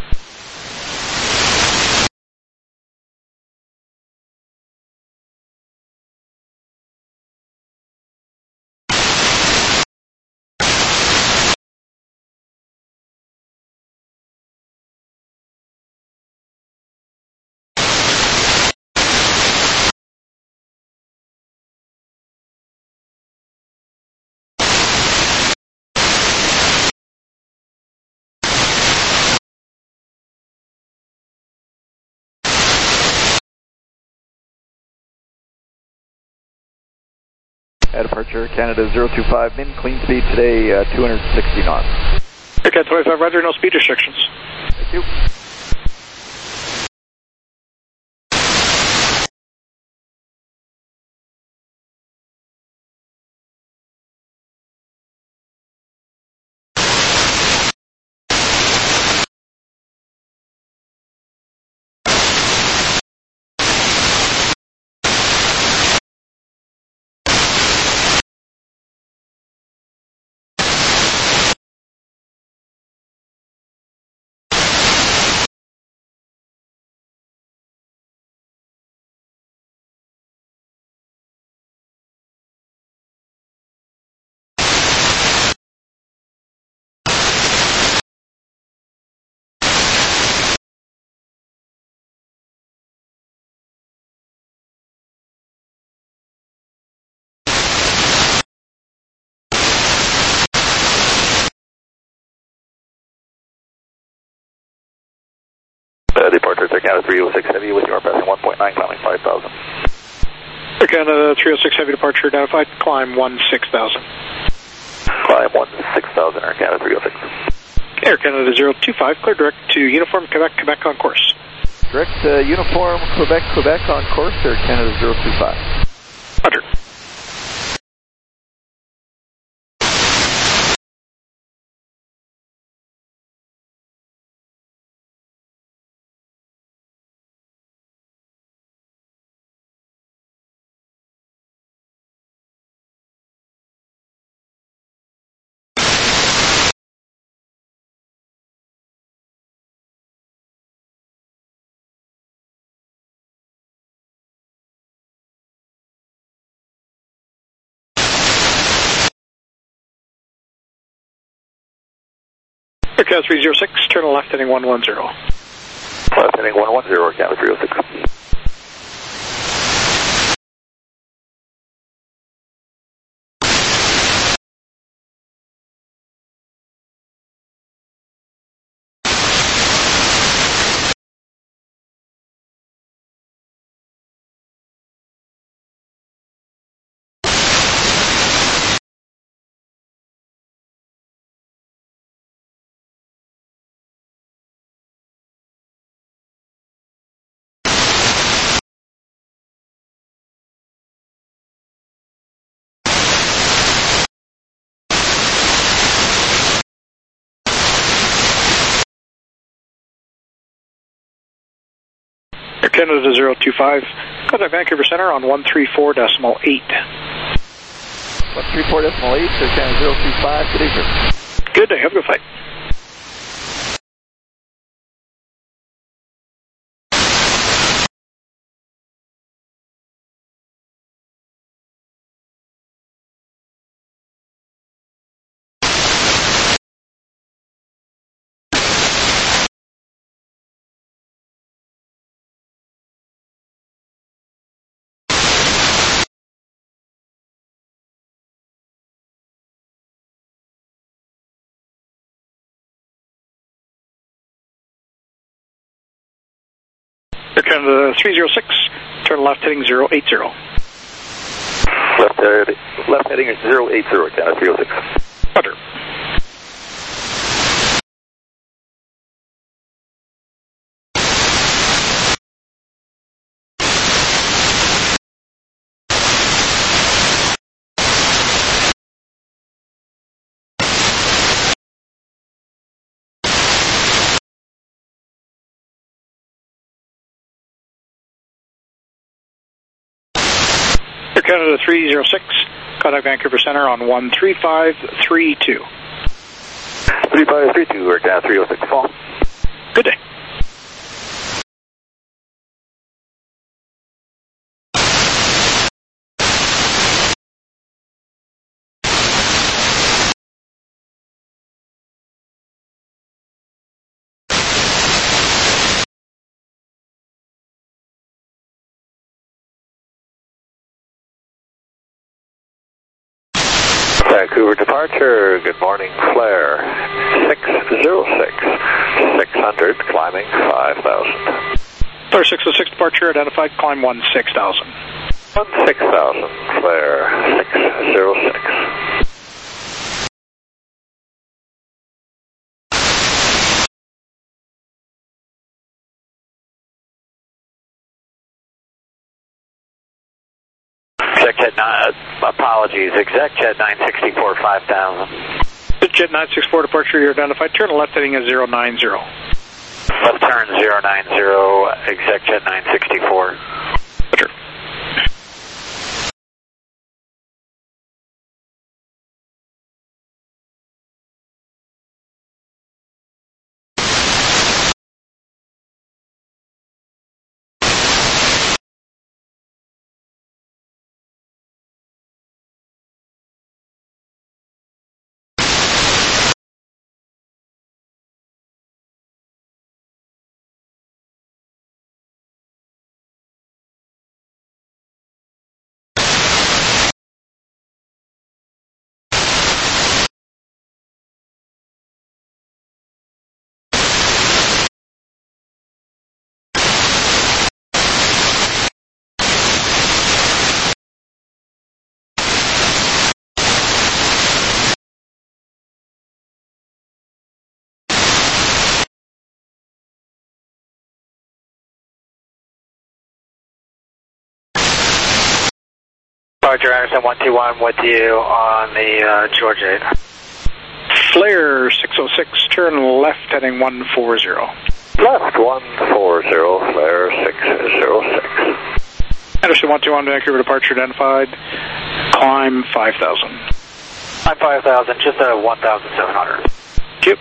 At departure, Canada 025, min clean speed today, 260 knots. Okay, 25, roger, no speed restrictions. Thank you. departure to Canada 306 Heavy with your passing 1.9, climbing 5,000. Air Canada 306 Heavy departure identified, climb 16,000. Climb 16,000, Air Canada 306. Air Canada 025, clear direct to Uniform Quebec, Quebec on course. Direct Uniform Quebec, Quebec on course, Air Canada 025. Roger. Air Canada 306, turn left heading 110. Left heading 110, Air Canada 306. Air Canada 025, contact Vancouver Center on 134.8. 134.8, Air Canada 025, good evening. Good day, have a good flight. Air Canada 306, turn left heading 080. Left heading 080, Canada 306. Roger. Air Canada 306, contact Vancouver Center on 13532. 3532, Air Canada 306, fall. Good day. Vancouver departure, good morning, flare 606, 600, climbing 5,000. Flare 606 departure identified, climb 16,000. 16,000, flare 606. ExecJet, apologies, ExecJet 964, 5,000. Jet 964 departure, you're identified, turn left heading at 090. Left turn 090, ExecJet 964. Roger. Departure Anderson 121 with you on the Georgia 8. Flare 606, turn left heading 140. Left 140, flare 606. Anderson 121, Vancouver departure identified. Climb 5,000. Climb 5,000, just at 1,700. Yep.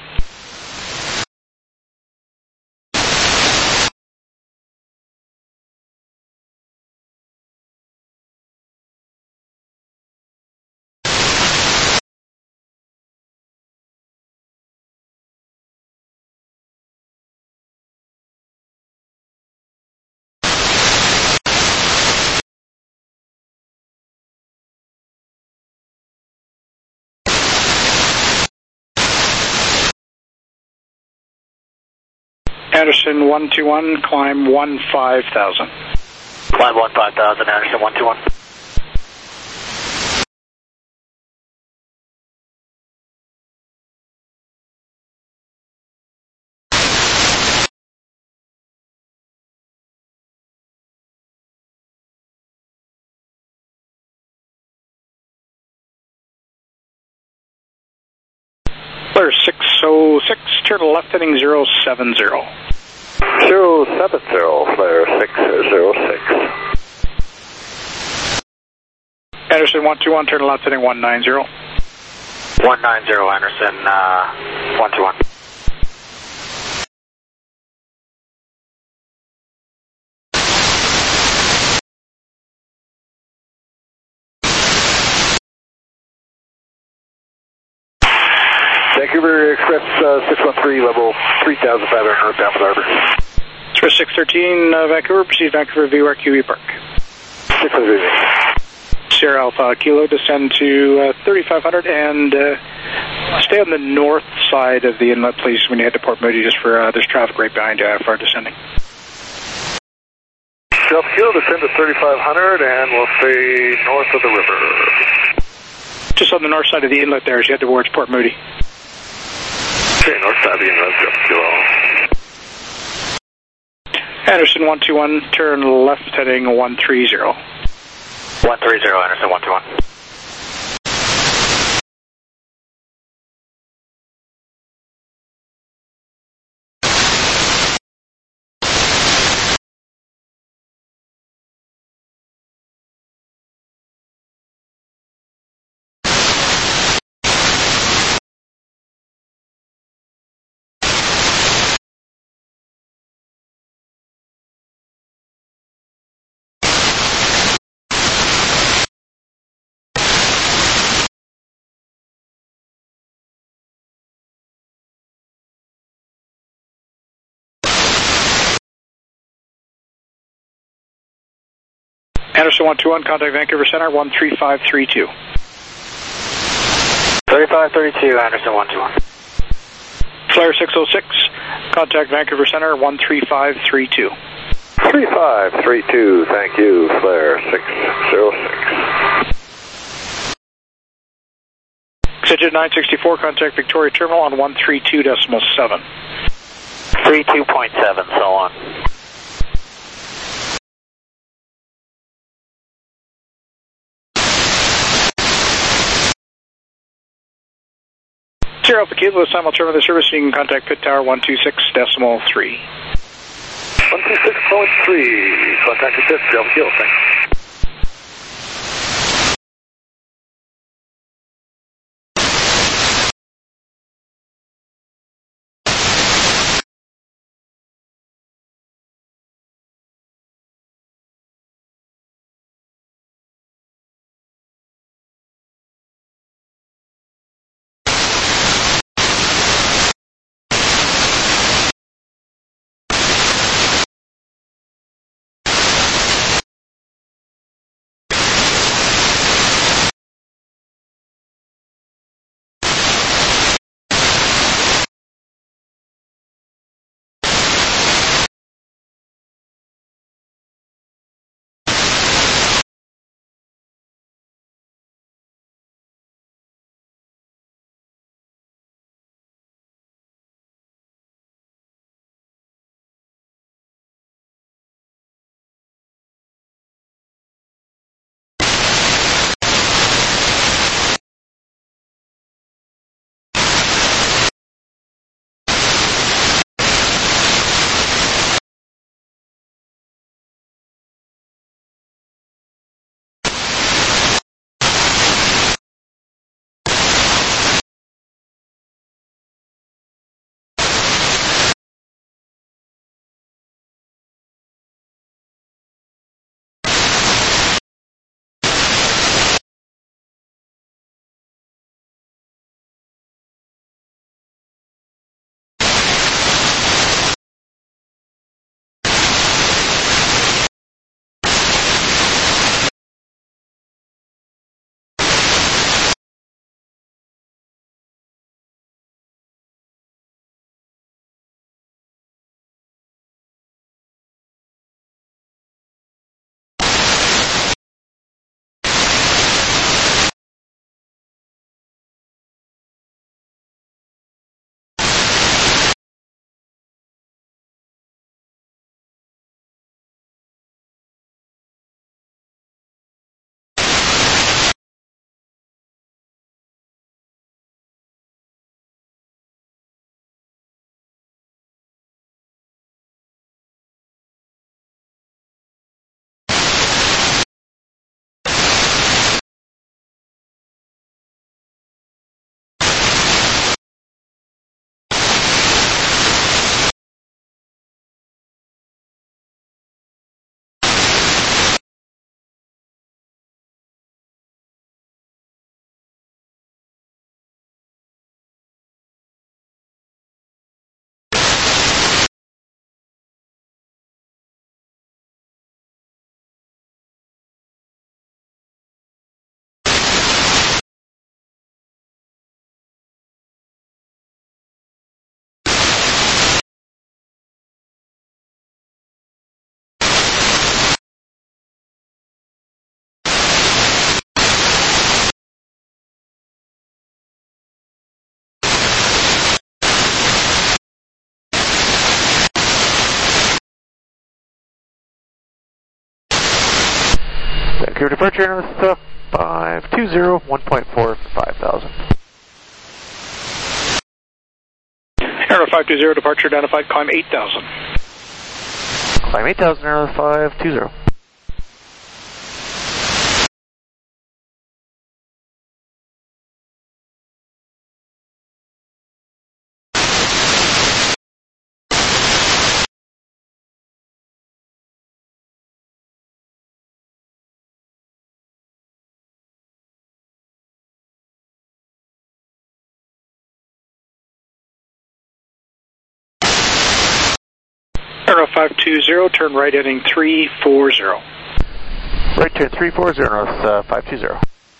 Anderson 121, climb 15,000. Climb 15,000, Anderson 121. Flare 606, turn left heading 070. 070, flare 606. Anderson 121, turn left heading 190. 190, Anderson 121. Vancouver Express 613, level 3,500 northbound for Harbor. Express 613, Vancouver, proceed Vancouver VWAR QE Park. 613. Sierra Alpha Kilo, descend to 3,500 and stay on the north side of the inlet, please, when you head to Port Moody, just for there's traffic right behind you for descending. Sierra Alpha Kilo, descend to 3,500 and we'll stay north of the river. Just on the north side of the inlet there as you head towards Port Moody. Okay, north side of the inlet, Sierra Alpha Kilo. Anderson 121, turn left heading 130. 130, Anderson 121. Anderson 121, contact Vancouver Center 13532. 3532, Anderson 121. Flare 606, contact Vancouver Center 13532. 3532, thank you, flare 606. Exit 964, contact Victoria Terminal on 132.7. 32.7, so on. Sierra Alpha Kilo, simultaneous service, you can contact Pit Tower 126.3. 126.3, contact the Pit, Sierra Alpha Kilo, thanks. Vancouver departure, NOS 520, 1.4 for 5,000. Aero 520, departure identified, climb 8,000. Climb 8,000, NOS 520. Aero 520, turn right heading 340. Right turn 340, NOS 520.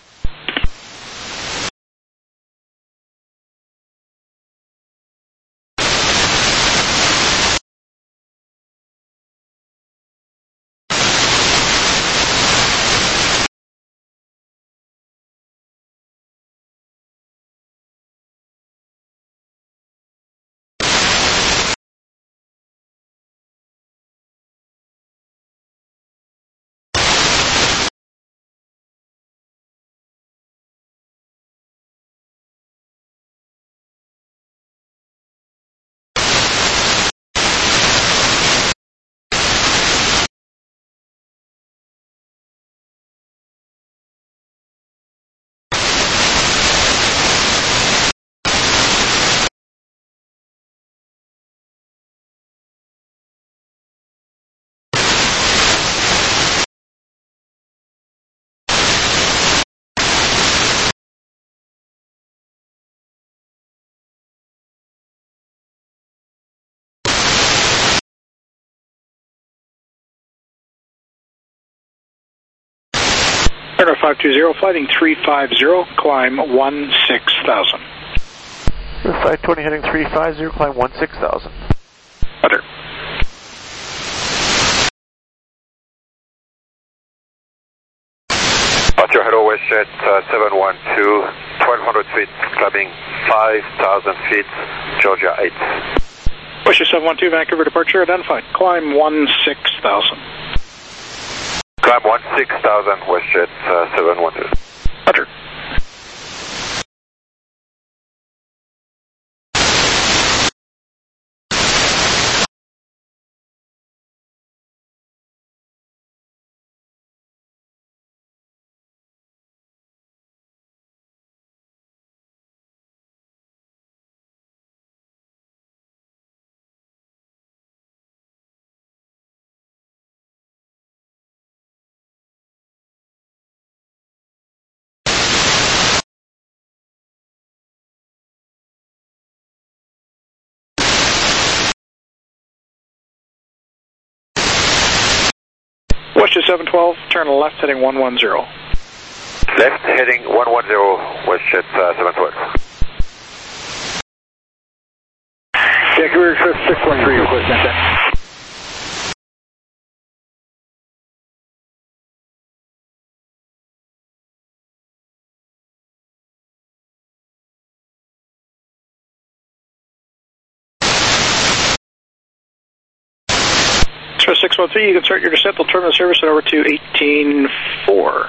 Aero 520, flighting 350, climb 16,000. 520 heading 350, climb 16,000. Roger. Departure, hello, WestJet 712, 1,200 feet, climbing 5,000 feet, Georgia 8. WestJet 712, Vancouver departure identified, climb 16,000. Climb 16,000, WestJet 712. Roger. WestJet 712, turn left heading 110. Left heading 110, WestJet 712. Vancouver 613, request center. Express 613, you can start your descent. They'll turn the service over to 18.4.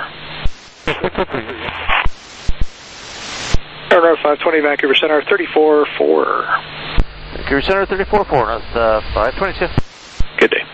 Aero 520, Vancouver Center, 34.4. Vancouver Center 34.4, NOS 522. Good day.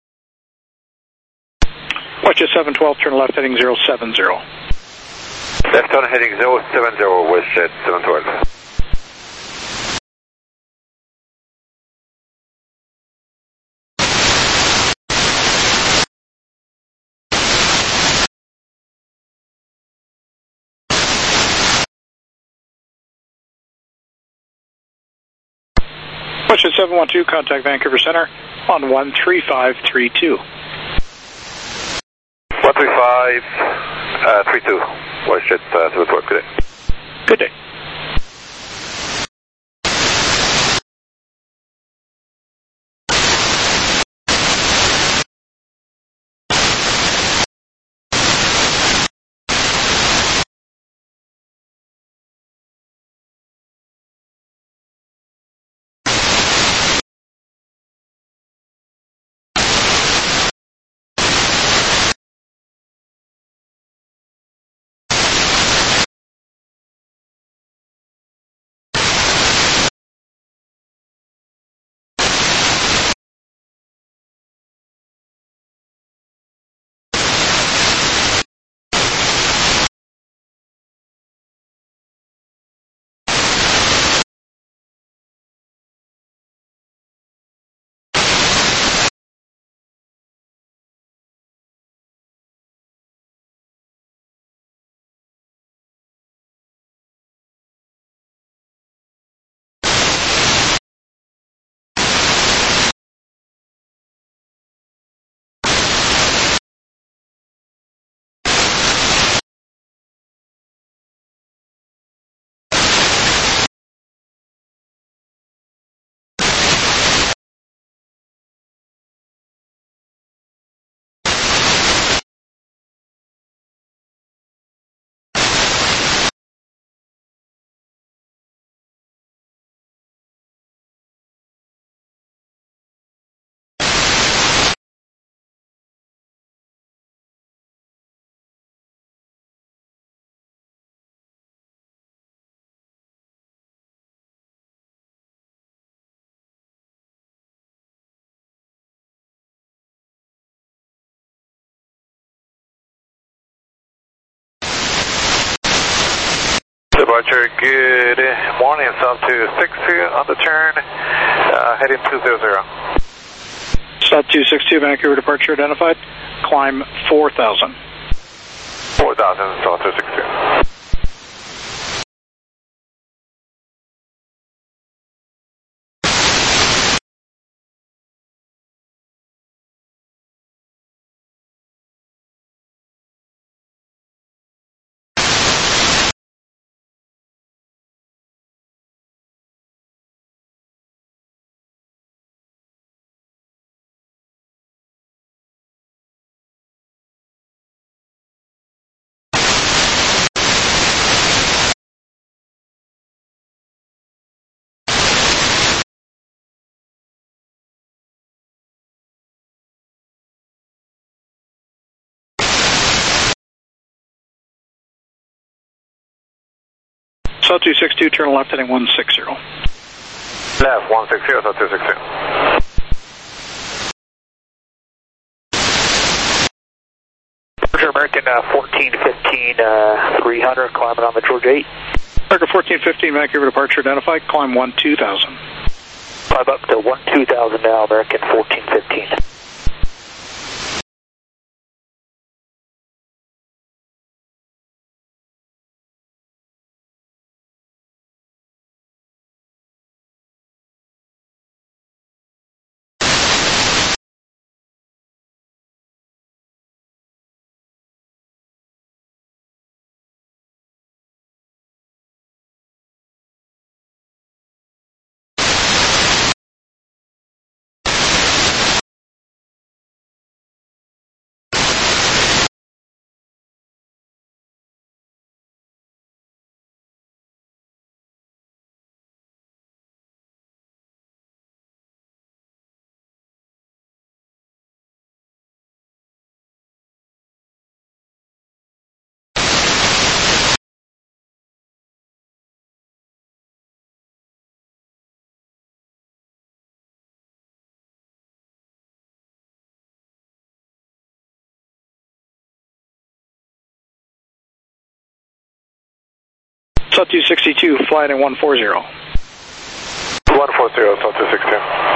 WestJet 712, turn left heading 070. Left turn heading 070, WestJet 712. WestJet 712, contact Vancouver Center on 13532. 13532, WestJet 712, good day. Good day. Departure, good morning, South 262 on the turn, heading 200. South 262, Vancouver departure identified, climb 4,000. 4,000, South 262. South 262, turn left heading 160. Left 160, South 262. American 1415, 300, climbing on the Georgia 8. American 1415, Vancouver departure identified, climb 12,000. Climb up to 12,000 now, American 1415. South 262, flying in 140. 140, South 262.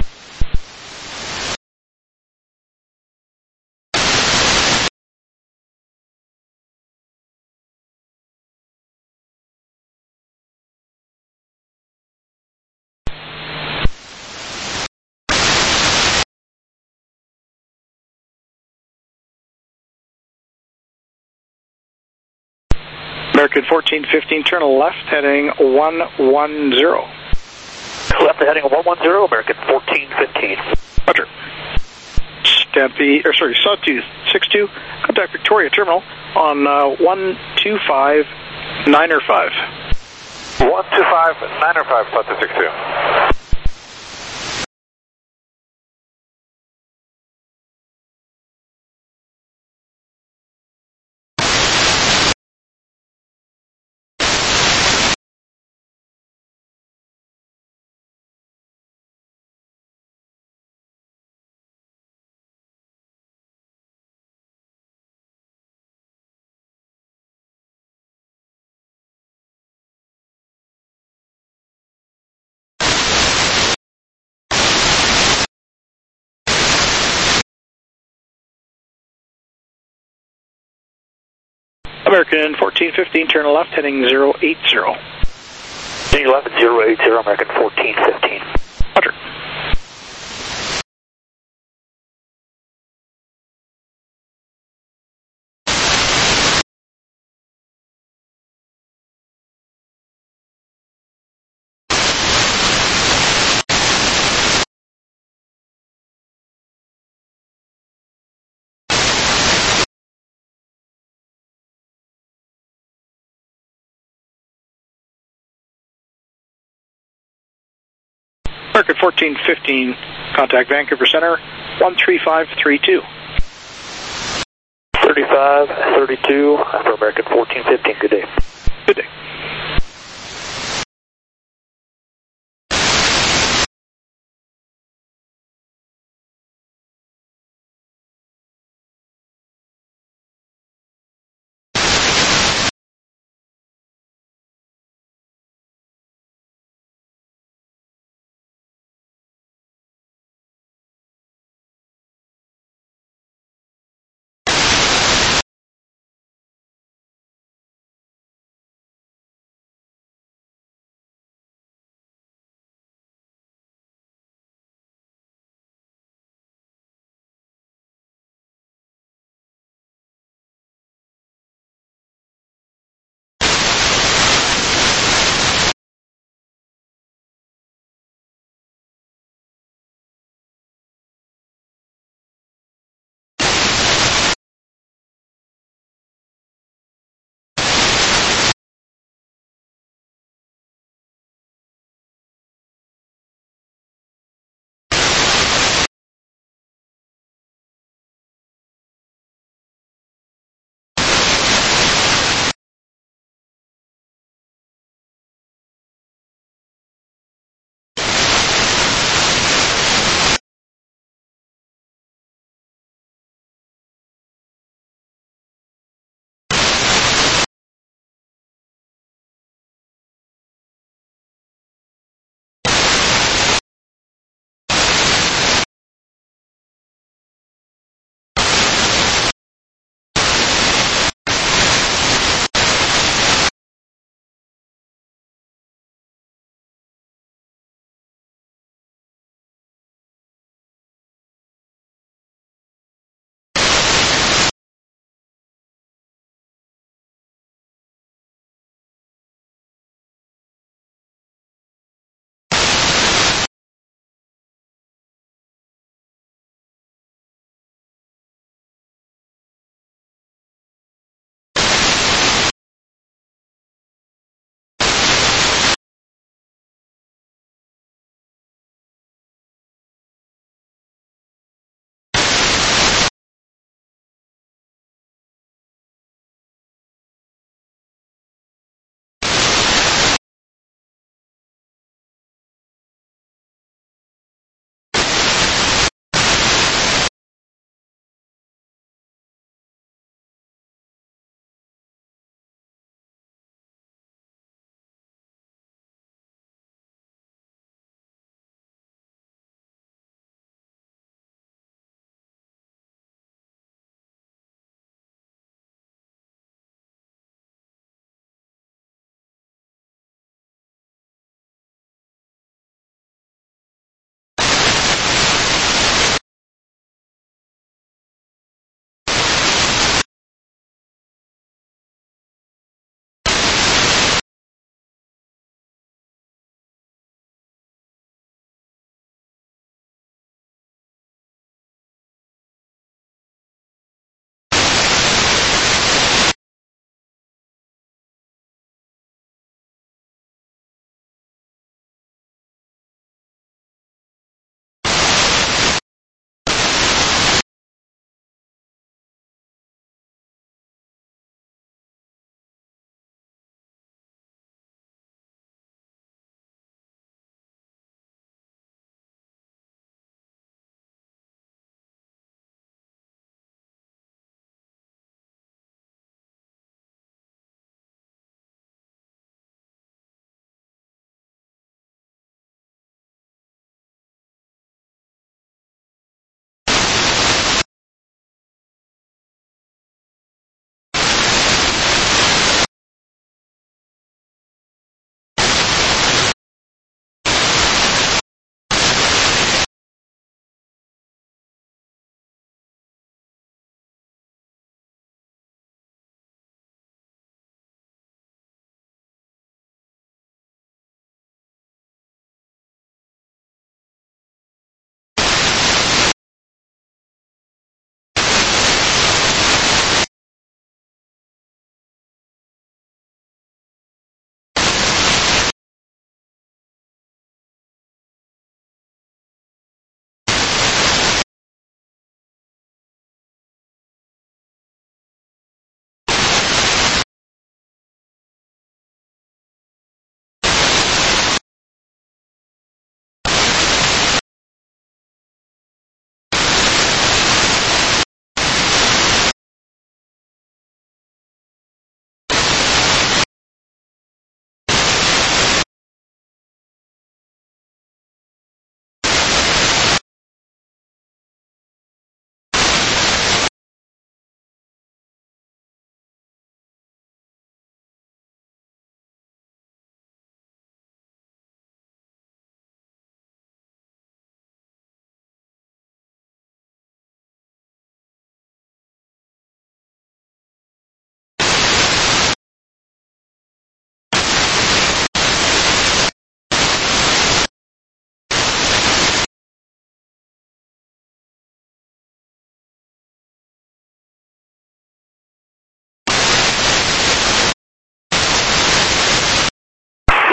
American 1415, turn left, heading 110. Left heading 110, American 1415. Roger. South 262, contact Victoria Terminal on 125 Niner 5. 125 Niner 5, South 262. American 1415, turn left, heading 080. Heading left at 080, American 1415. Roger. American 1415, contact Vancouver Center, 13532. 3532 for American 1415, good day. Good day.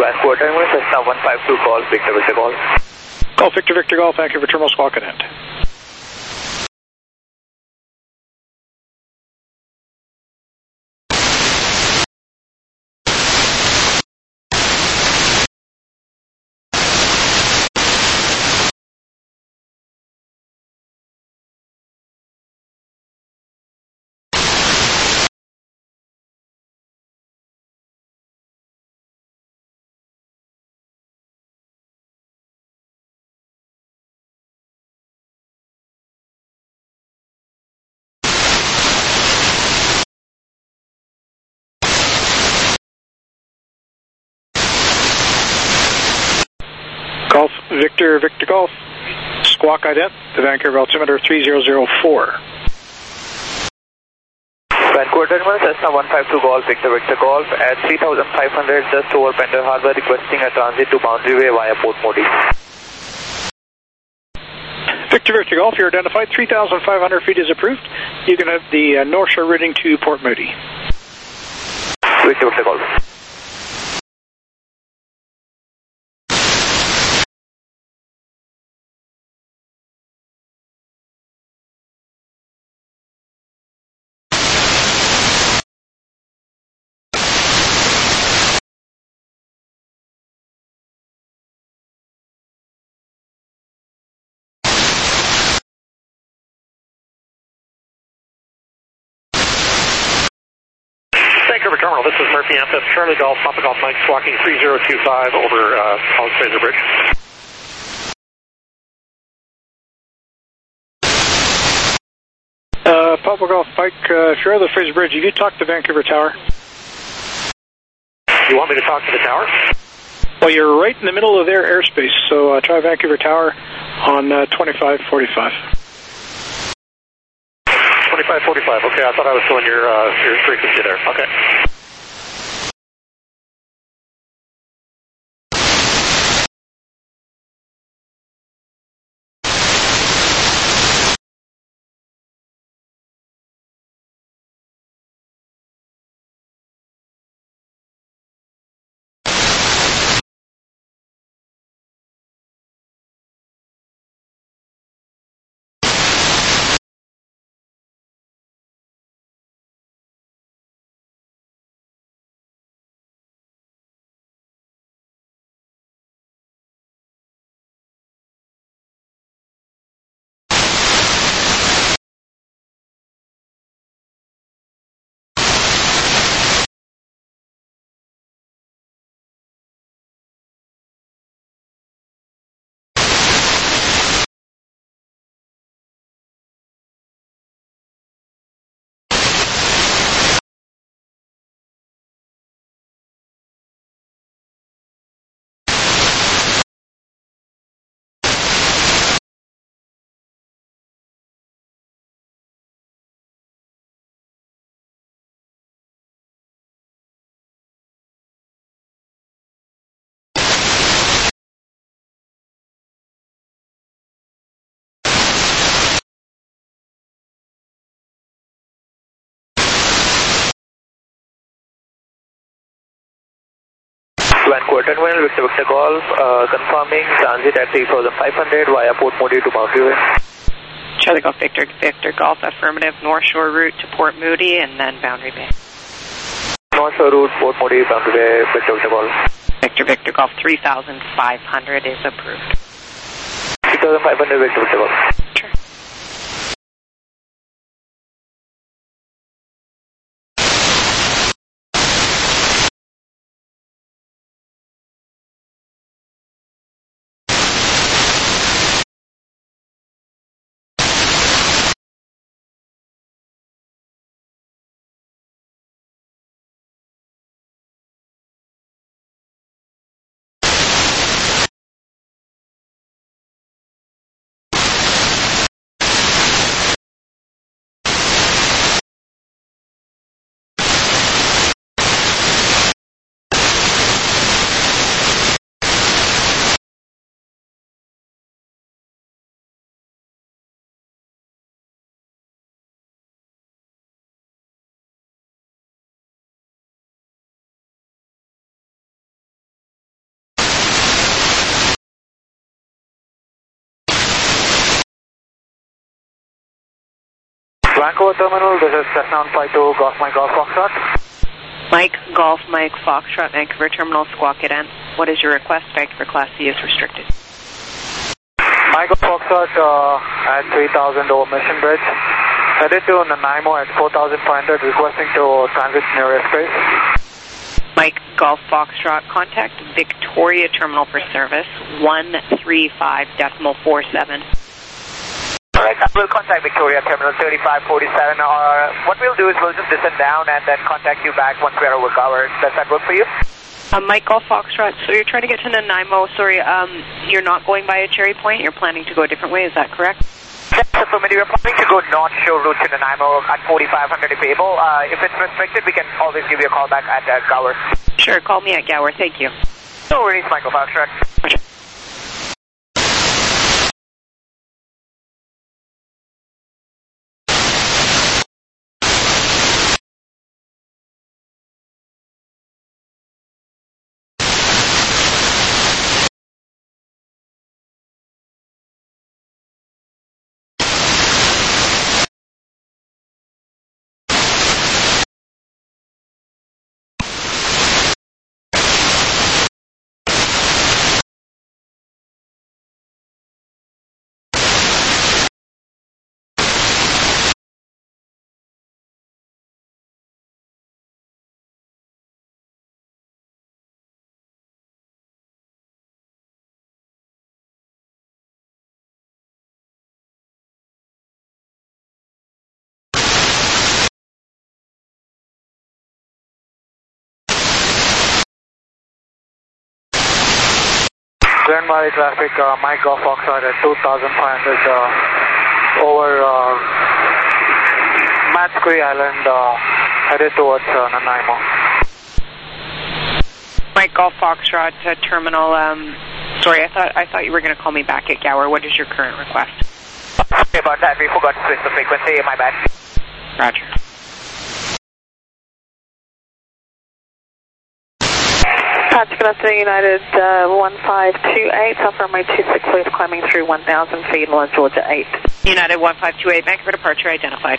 Vancouver Terminal, Cessna 152 Golf, Victor Victor Golf. Golf Victor Victor Golf, Vancouver Terminal, squawk at end. Golf Victor Victor Golf, squawk ident, the Vancouver altimeter 3004. Vancouver Terminal, Cessna 152 Golf, Victor Victor Golf at 3,500 just over Pender Harbor, requesting a transit to Boundary Way via Port Moody. Victor Victor Golf, you're identified, 3,500 feet is approved. You can have the North Shore routing to Port Moody. Victor Victor Golf. Vancouver Terminal, this is Murphy Amphib, Charlie Golf, Papa Golf Mike, squawking 3025 over College Fraser Bridge. Papa Golf Mike, if you're on the Fraser Bridge, you talk to Vancouver Tower. You want me to talk to the tower? Well, you're right in the middle of their airspace, so try Vancouver Tower on 2545. 2545, okay, I thought I was still in your frequency there, okay. Vancouver Terminal, Victor Victor Golf, confirming transit at 3,500 via Port Moody to Boundary Way. Charlie Golf Victor Victor Golf, affirmative, North Shore route to Port Moody and then Boundary Bay. North Shore route, Port Moody, Boundary Bay, Victor Victor Golf. Victor Victor Golf, 3,500 is approved. 3,500 Victor Victor Golf. Sure. Vancouver Terminal, this is Cessna 152 Golf Mike Golf Foxtrot. Mike, Golf, Mike, Foxtrot, Vancouver Terminal, Squawk it in. What is your request? Vancouver Class C is restricted. Mike Golf Foxtrot at 3000 over Mission Bridge. Headed to Nanaimo at 4500, requesting to transit near airspace. Mike, Golf, Foxtrot, contact Victoria Terminal for service, 135.47. Alright, we'll contact Victoria Terminal 3547. What we'll do is we'll just descend down and then contact you back once we're over Gower. Does that work for you? Mike, Golf, Foxtrot, so you're trying to get to Nanaimo. Sorry, you're not going by a Cherry Point. You're planning to go a different way. Is that correct? That's affirmative. We're planning to go North Shore route to Nanaimo at 4500 if able. If it's restricted, we can always give you a call back at Gower. Sure, call me at Gower. Thank you. No worries, Michael Foxtrot. Roger. Grand Valley traffic, Mike Golf Foxtrot at 2500 over Matsqui Island, headed towards Nanaimo. Mike, Golf, Foxtrot, terminal. Sorry, I thought you were going to call me back at Gower. What is your current request? Sorry about that. We forgot to switch the frequency. My bad. Roger. Connecting United 1528, South runway 26 please, climbing through 1000 feet, North Georgia 8. United 1528, Vancouver departure identified.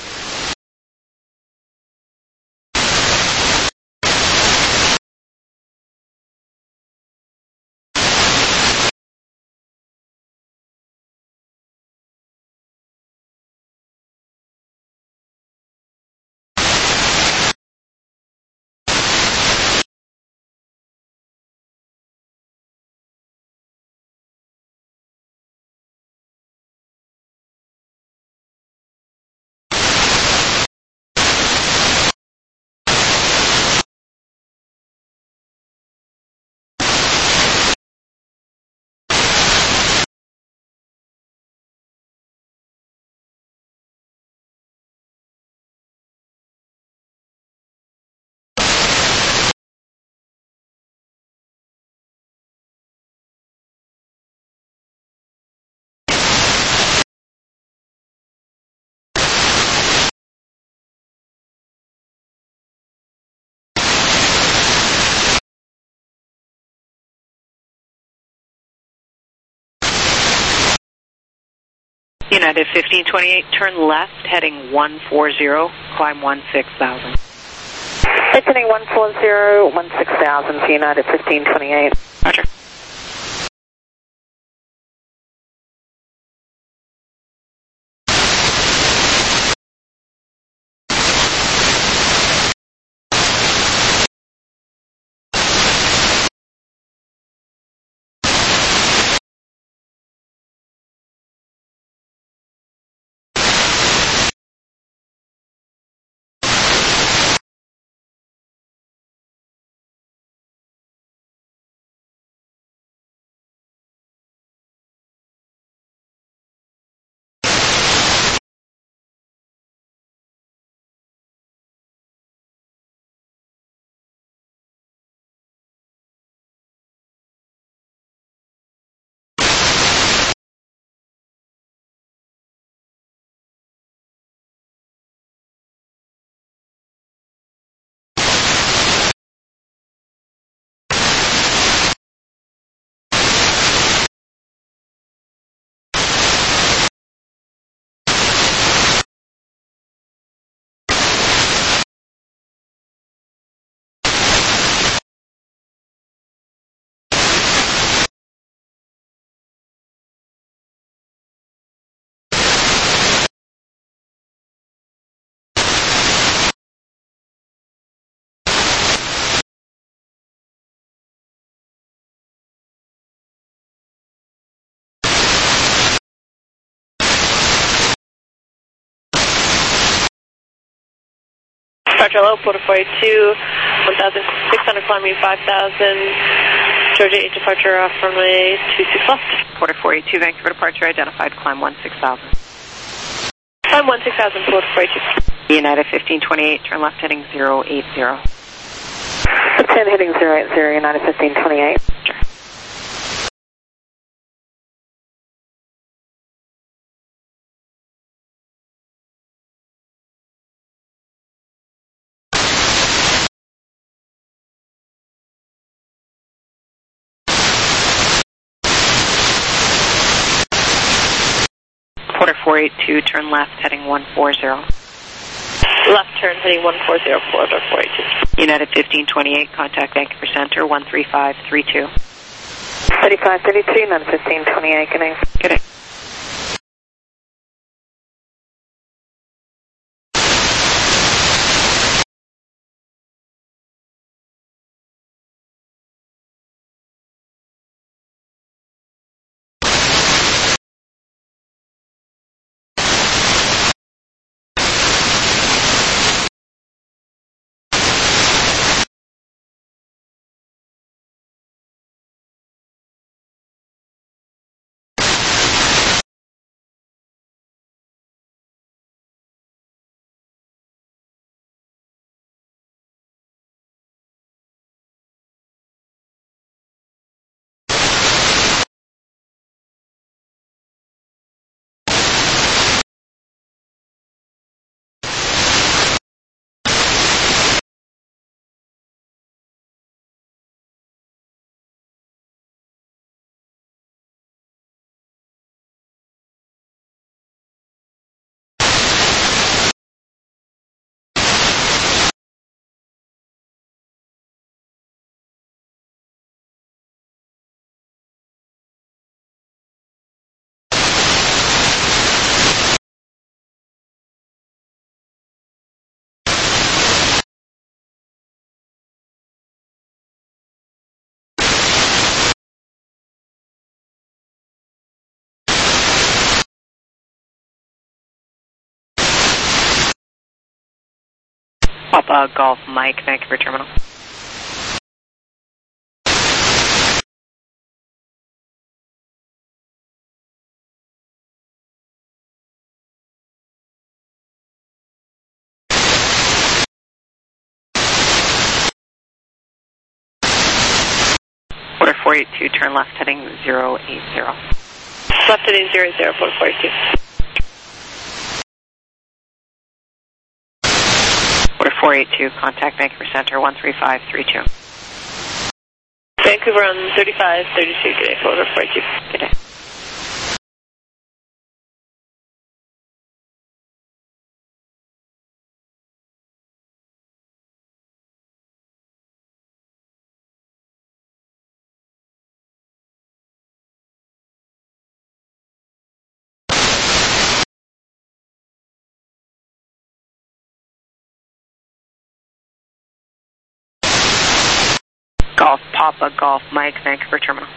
United 1528, turn left, heading 140, climb 16,000. Heading 140, 16,000 to United 1528. Roger. Departure low, Porter 482, 1,600 climbing 5,000. Georgia 8 departure off runway 26 left. Porter 482, Vancouver departure identified, climb 16,000. Climb 16,000, Porter 482. United 1528, turn left heading 080. 10 heading 080, United 1528. Sure. Porter 482, turn left heading 140. Left turn heading 140, Porter 482. United 1528, contact Vancouver Center 13532. 3532, United 1528, good day. Good day. Papa Golf Mike, Vancouver Terminal. Porter 482, turn left heading 080. Left heading 00, Porter 482. Porter 482, contact Vancouver Center 13532. Vancouver on 3532, good day, Porter 482. Good day. Golf Papa Golf Mike, Vancouver Terminal.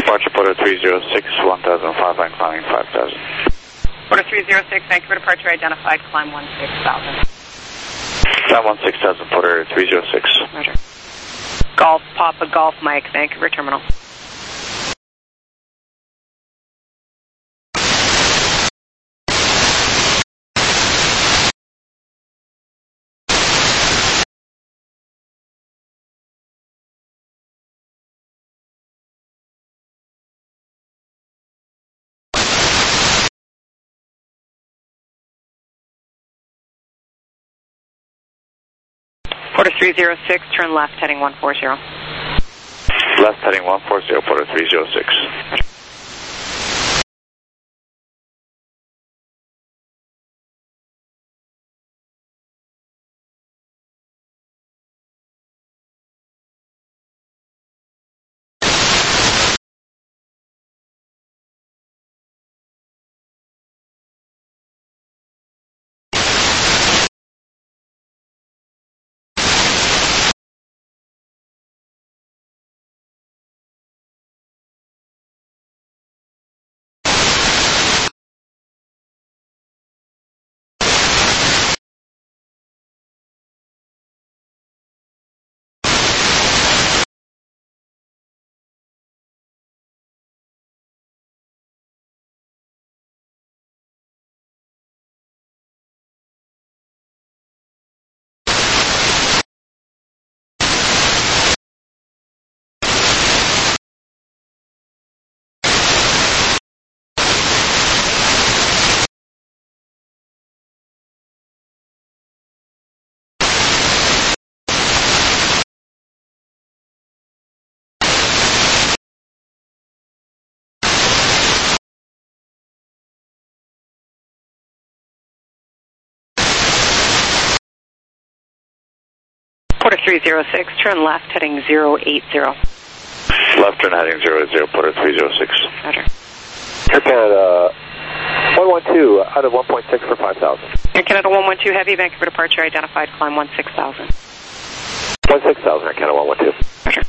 Departure Porter 306, 1005, I'm climbing 5000. Porter 306, Vancouver departure identified, climb 16,000. Climb 16,000, Porter 306. Roger. Golf, Papa Golf Mike, Vancouver terminal. Porter 306, turn left, heading 140. Left heading 140, Porter 306. Porter 306, turn left, heading 080. Left turn heading 00, Porter 306. Roger. Air Canada 112 out of 1.6 for 5,000. Air Canada 112 Heavy, Vancouver departure identified, climb 16,000. 16,000, Air Canada 112. Roger.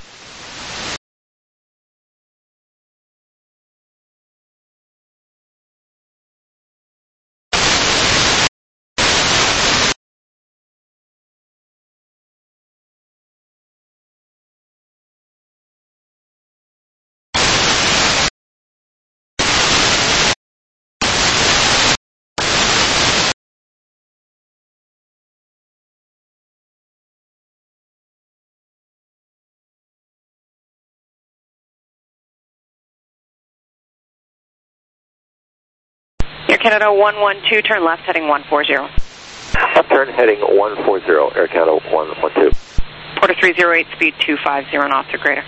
Air Canada 112, turn left, heading 140. Left turn heading 140, Air Canada 112. Porter 308, speed 250 knots or greater.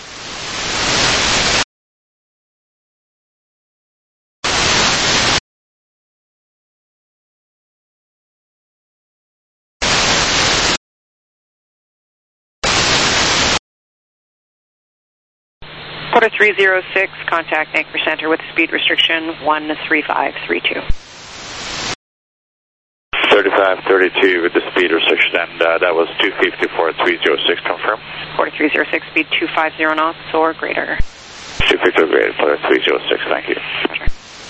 Porter 306, contact Anchor Center with speed restriction 13532. 3532 with the speed restriction, and that was 250 for 306, confirm. Porter 306, speed 250 knots or greater. 250 or greater, Porter 306, thank you. Roger.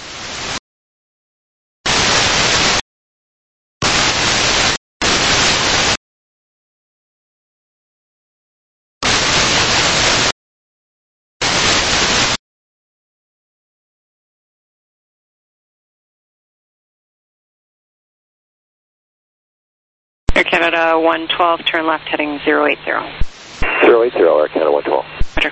Air Canada 112, turn left, heading 080. 080, Air Canada 112. Roger.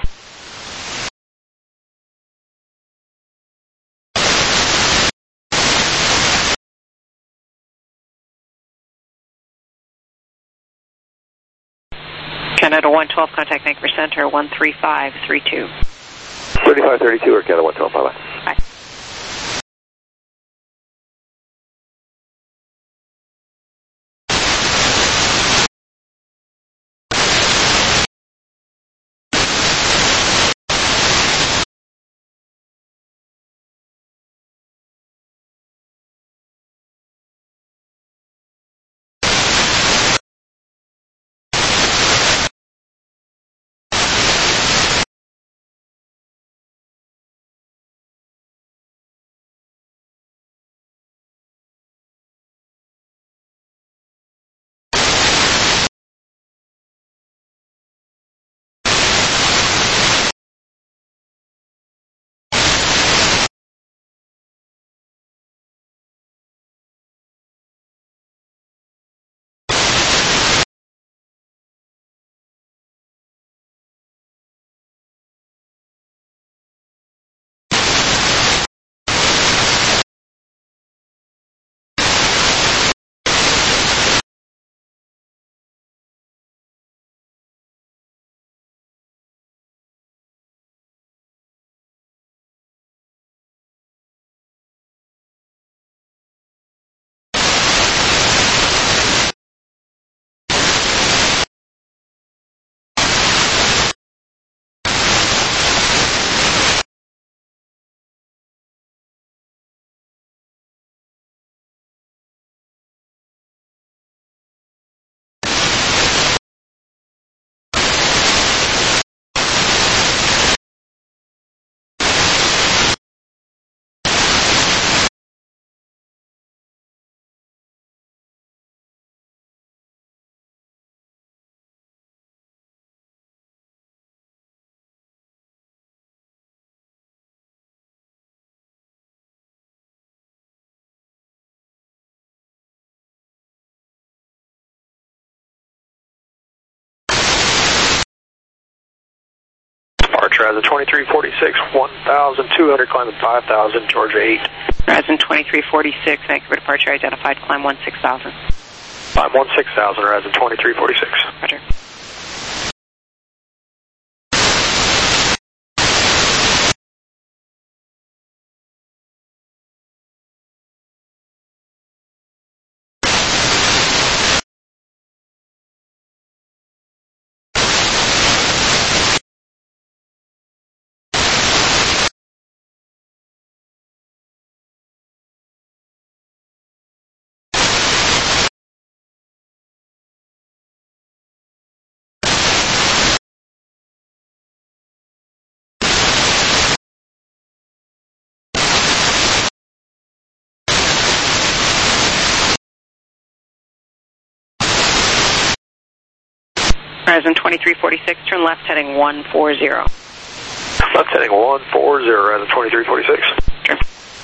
Canada 112, contact Anchor Center 13532. 3532, Air Canada 112, bye-bye. Bye. Departure as a 2346, 1,200, climbing 5,000, Georgia 8. Horizon 2346, Vancouver departure identified, climb 16,000. Climb 16,000, Horizon 2346. Roger. Horizon 2346, turn left heading 140. Left heading 140, Horizon 2346. Okay.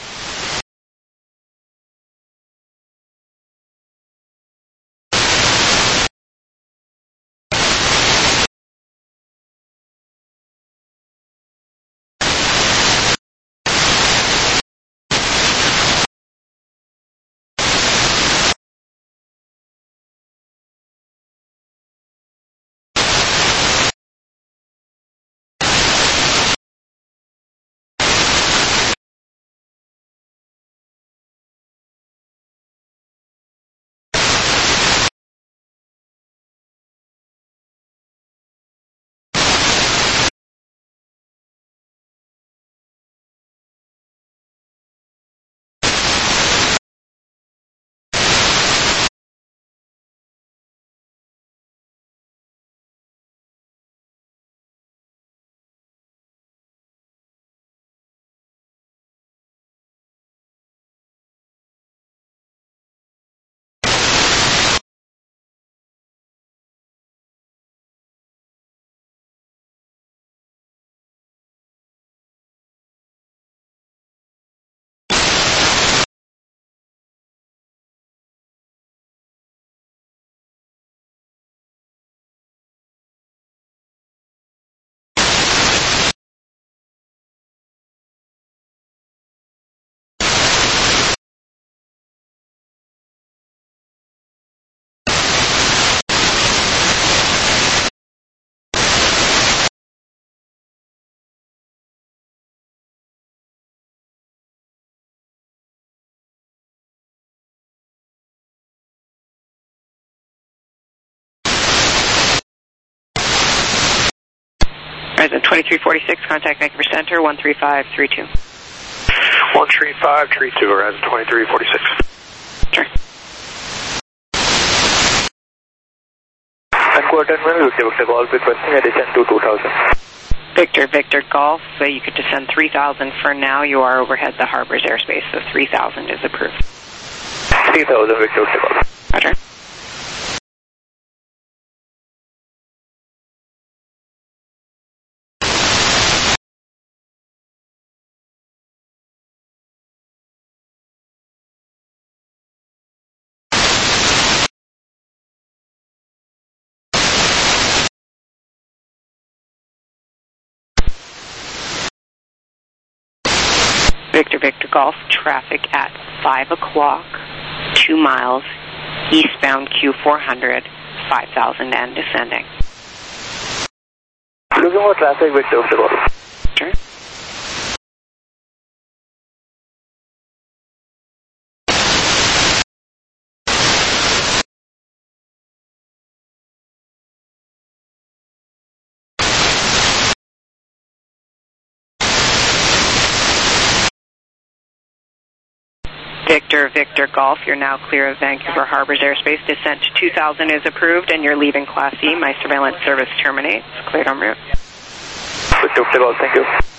Horizon 2346, contact Vancouver Center, 13532. 13532, Horizon 2346. Sure. Vancouver Terminal, Victor Golf, requesting a descent to 2,000. Victor Golf, so you could descend 3,000 for now. You are overhead the harbor's airspace, so 3,000 is approved. 3,000, Victor Golf. Roger. Victor Golf, traffic at 5 o'clock, 2 miles, eastbound Q400, 5,000 and descending. Looking for traffic, Victor Golf. Sure. Victor Golf, you're now clear of Vancouver Harbor's airspace. Descent to 2,000 is approved, and you're leaving Class E. My surveillance service terminates. Cleared en route. Victor Golf, thank you.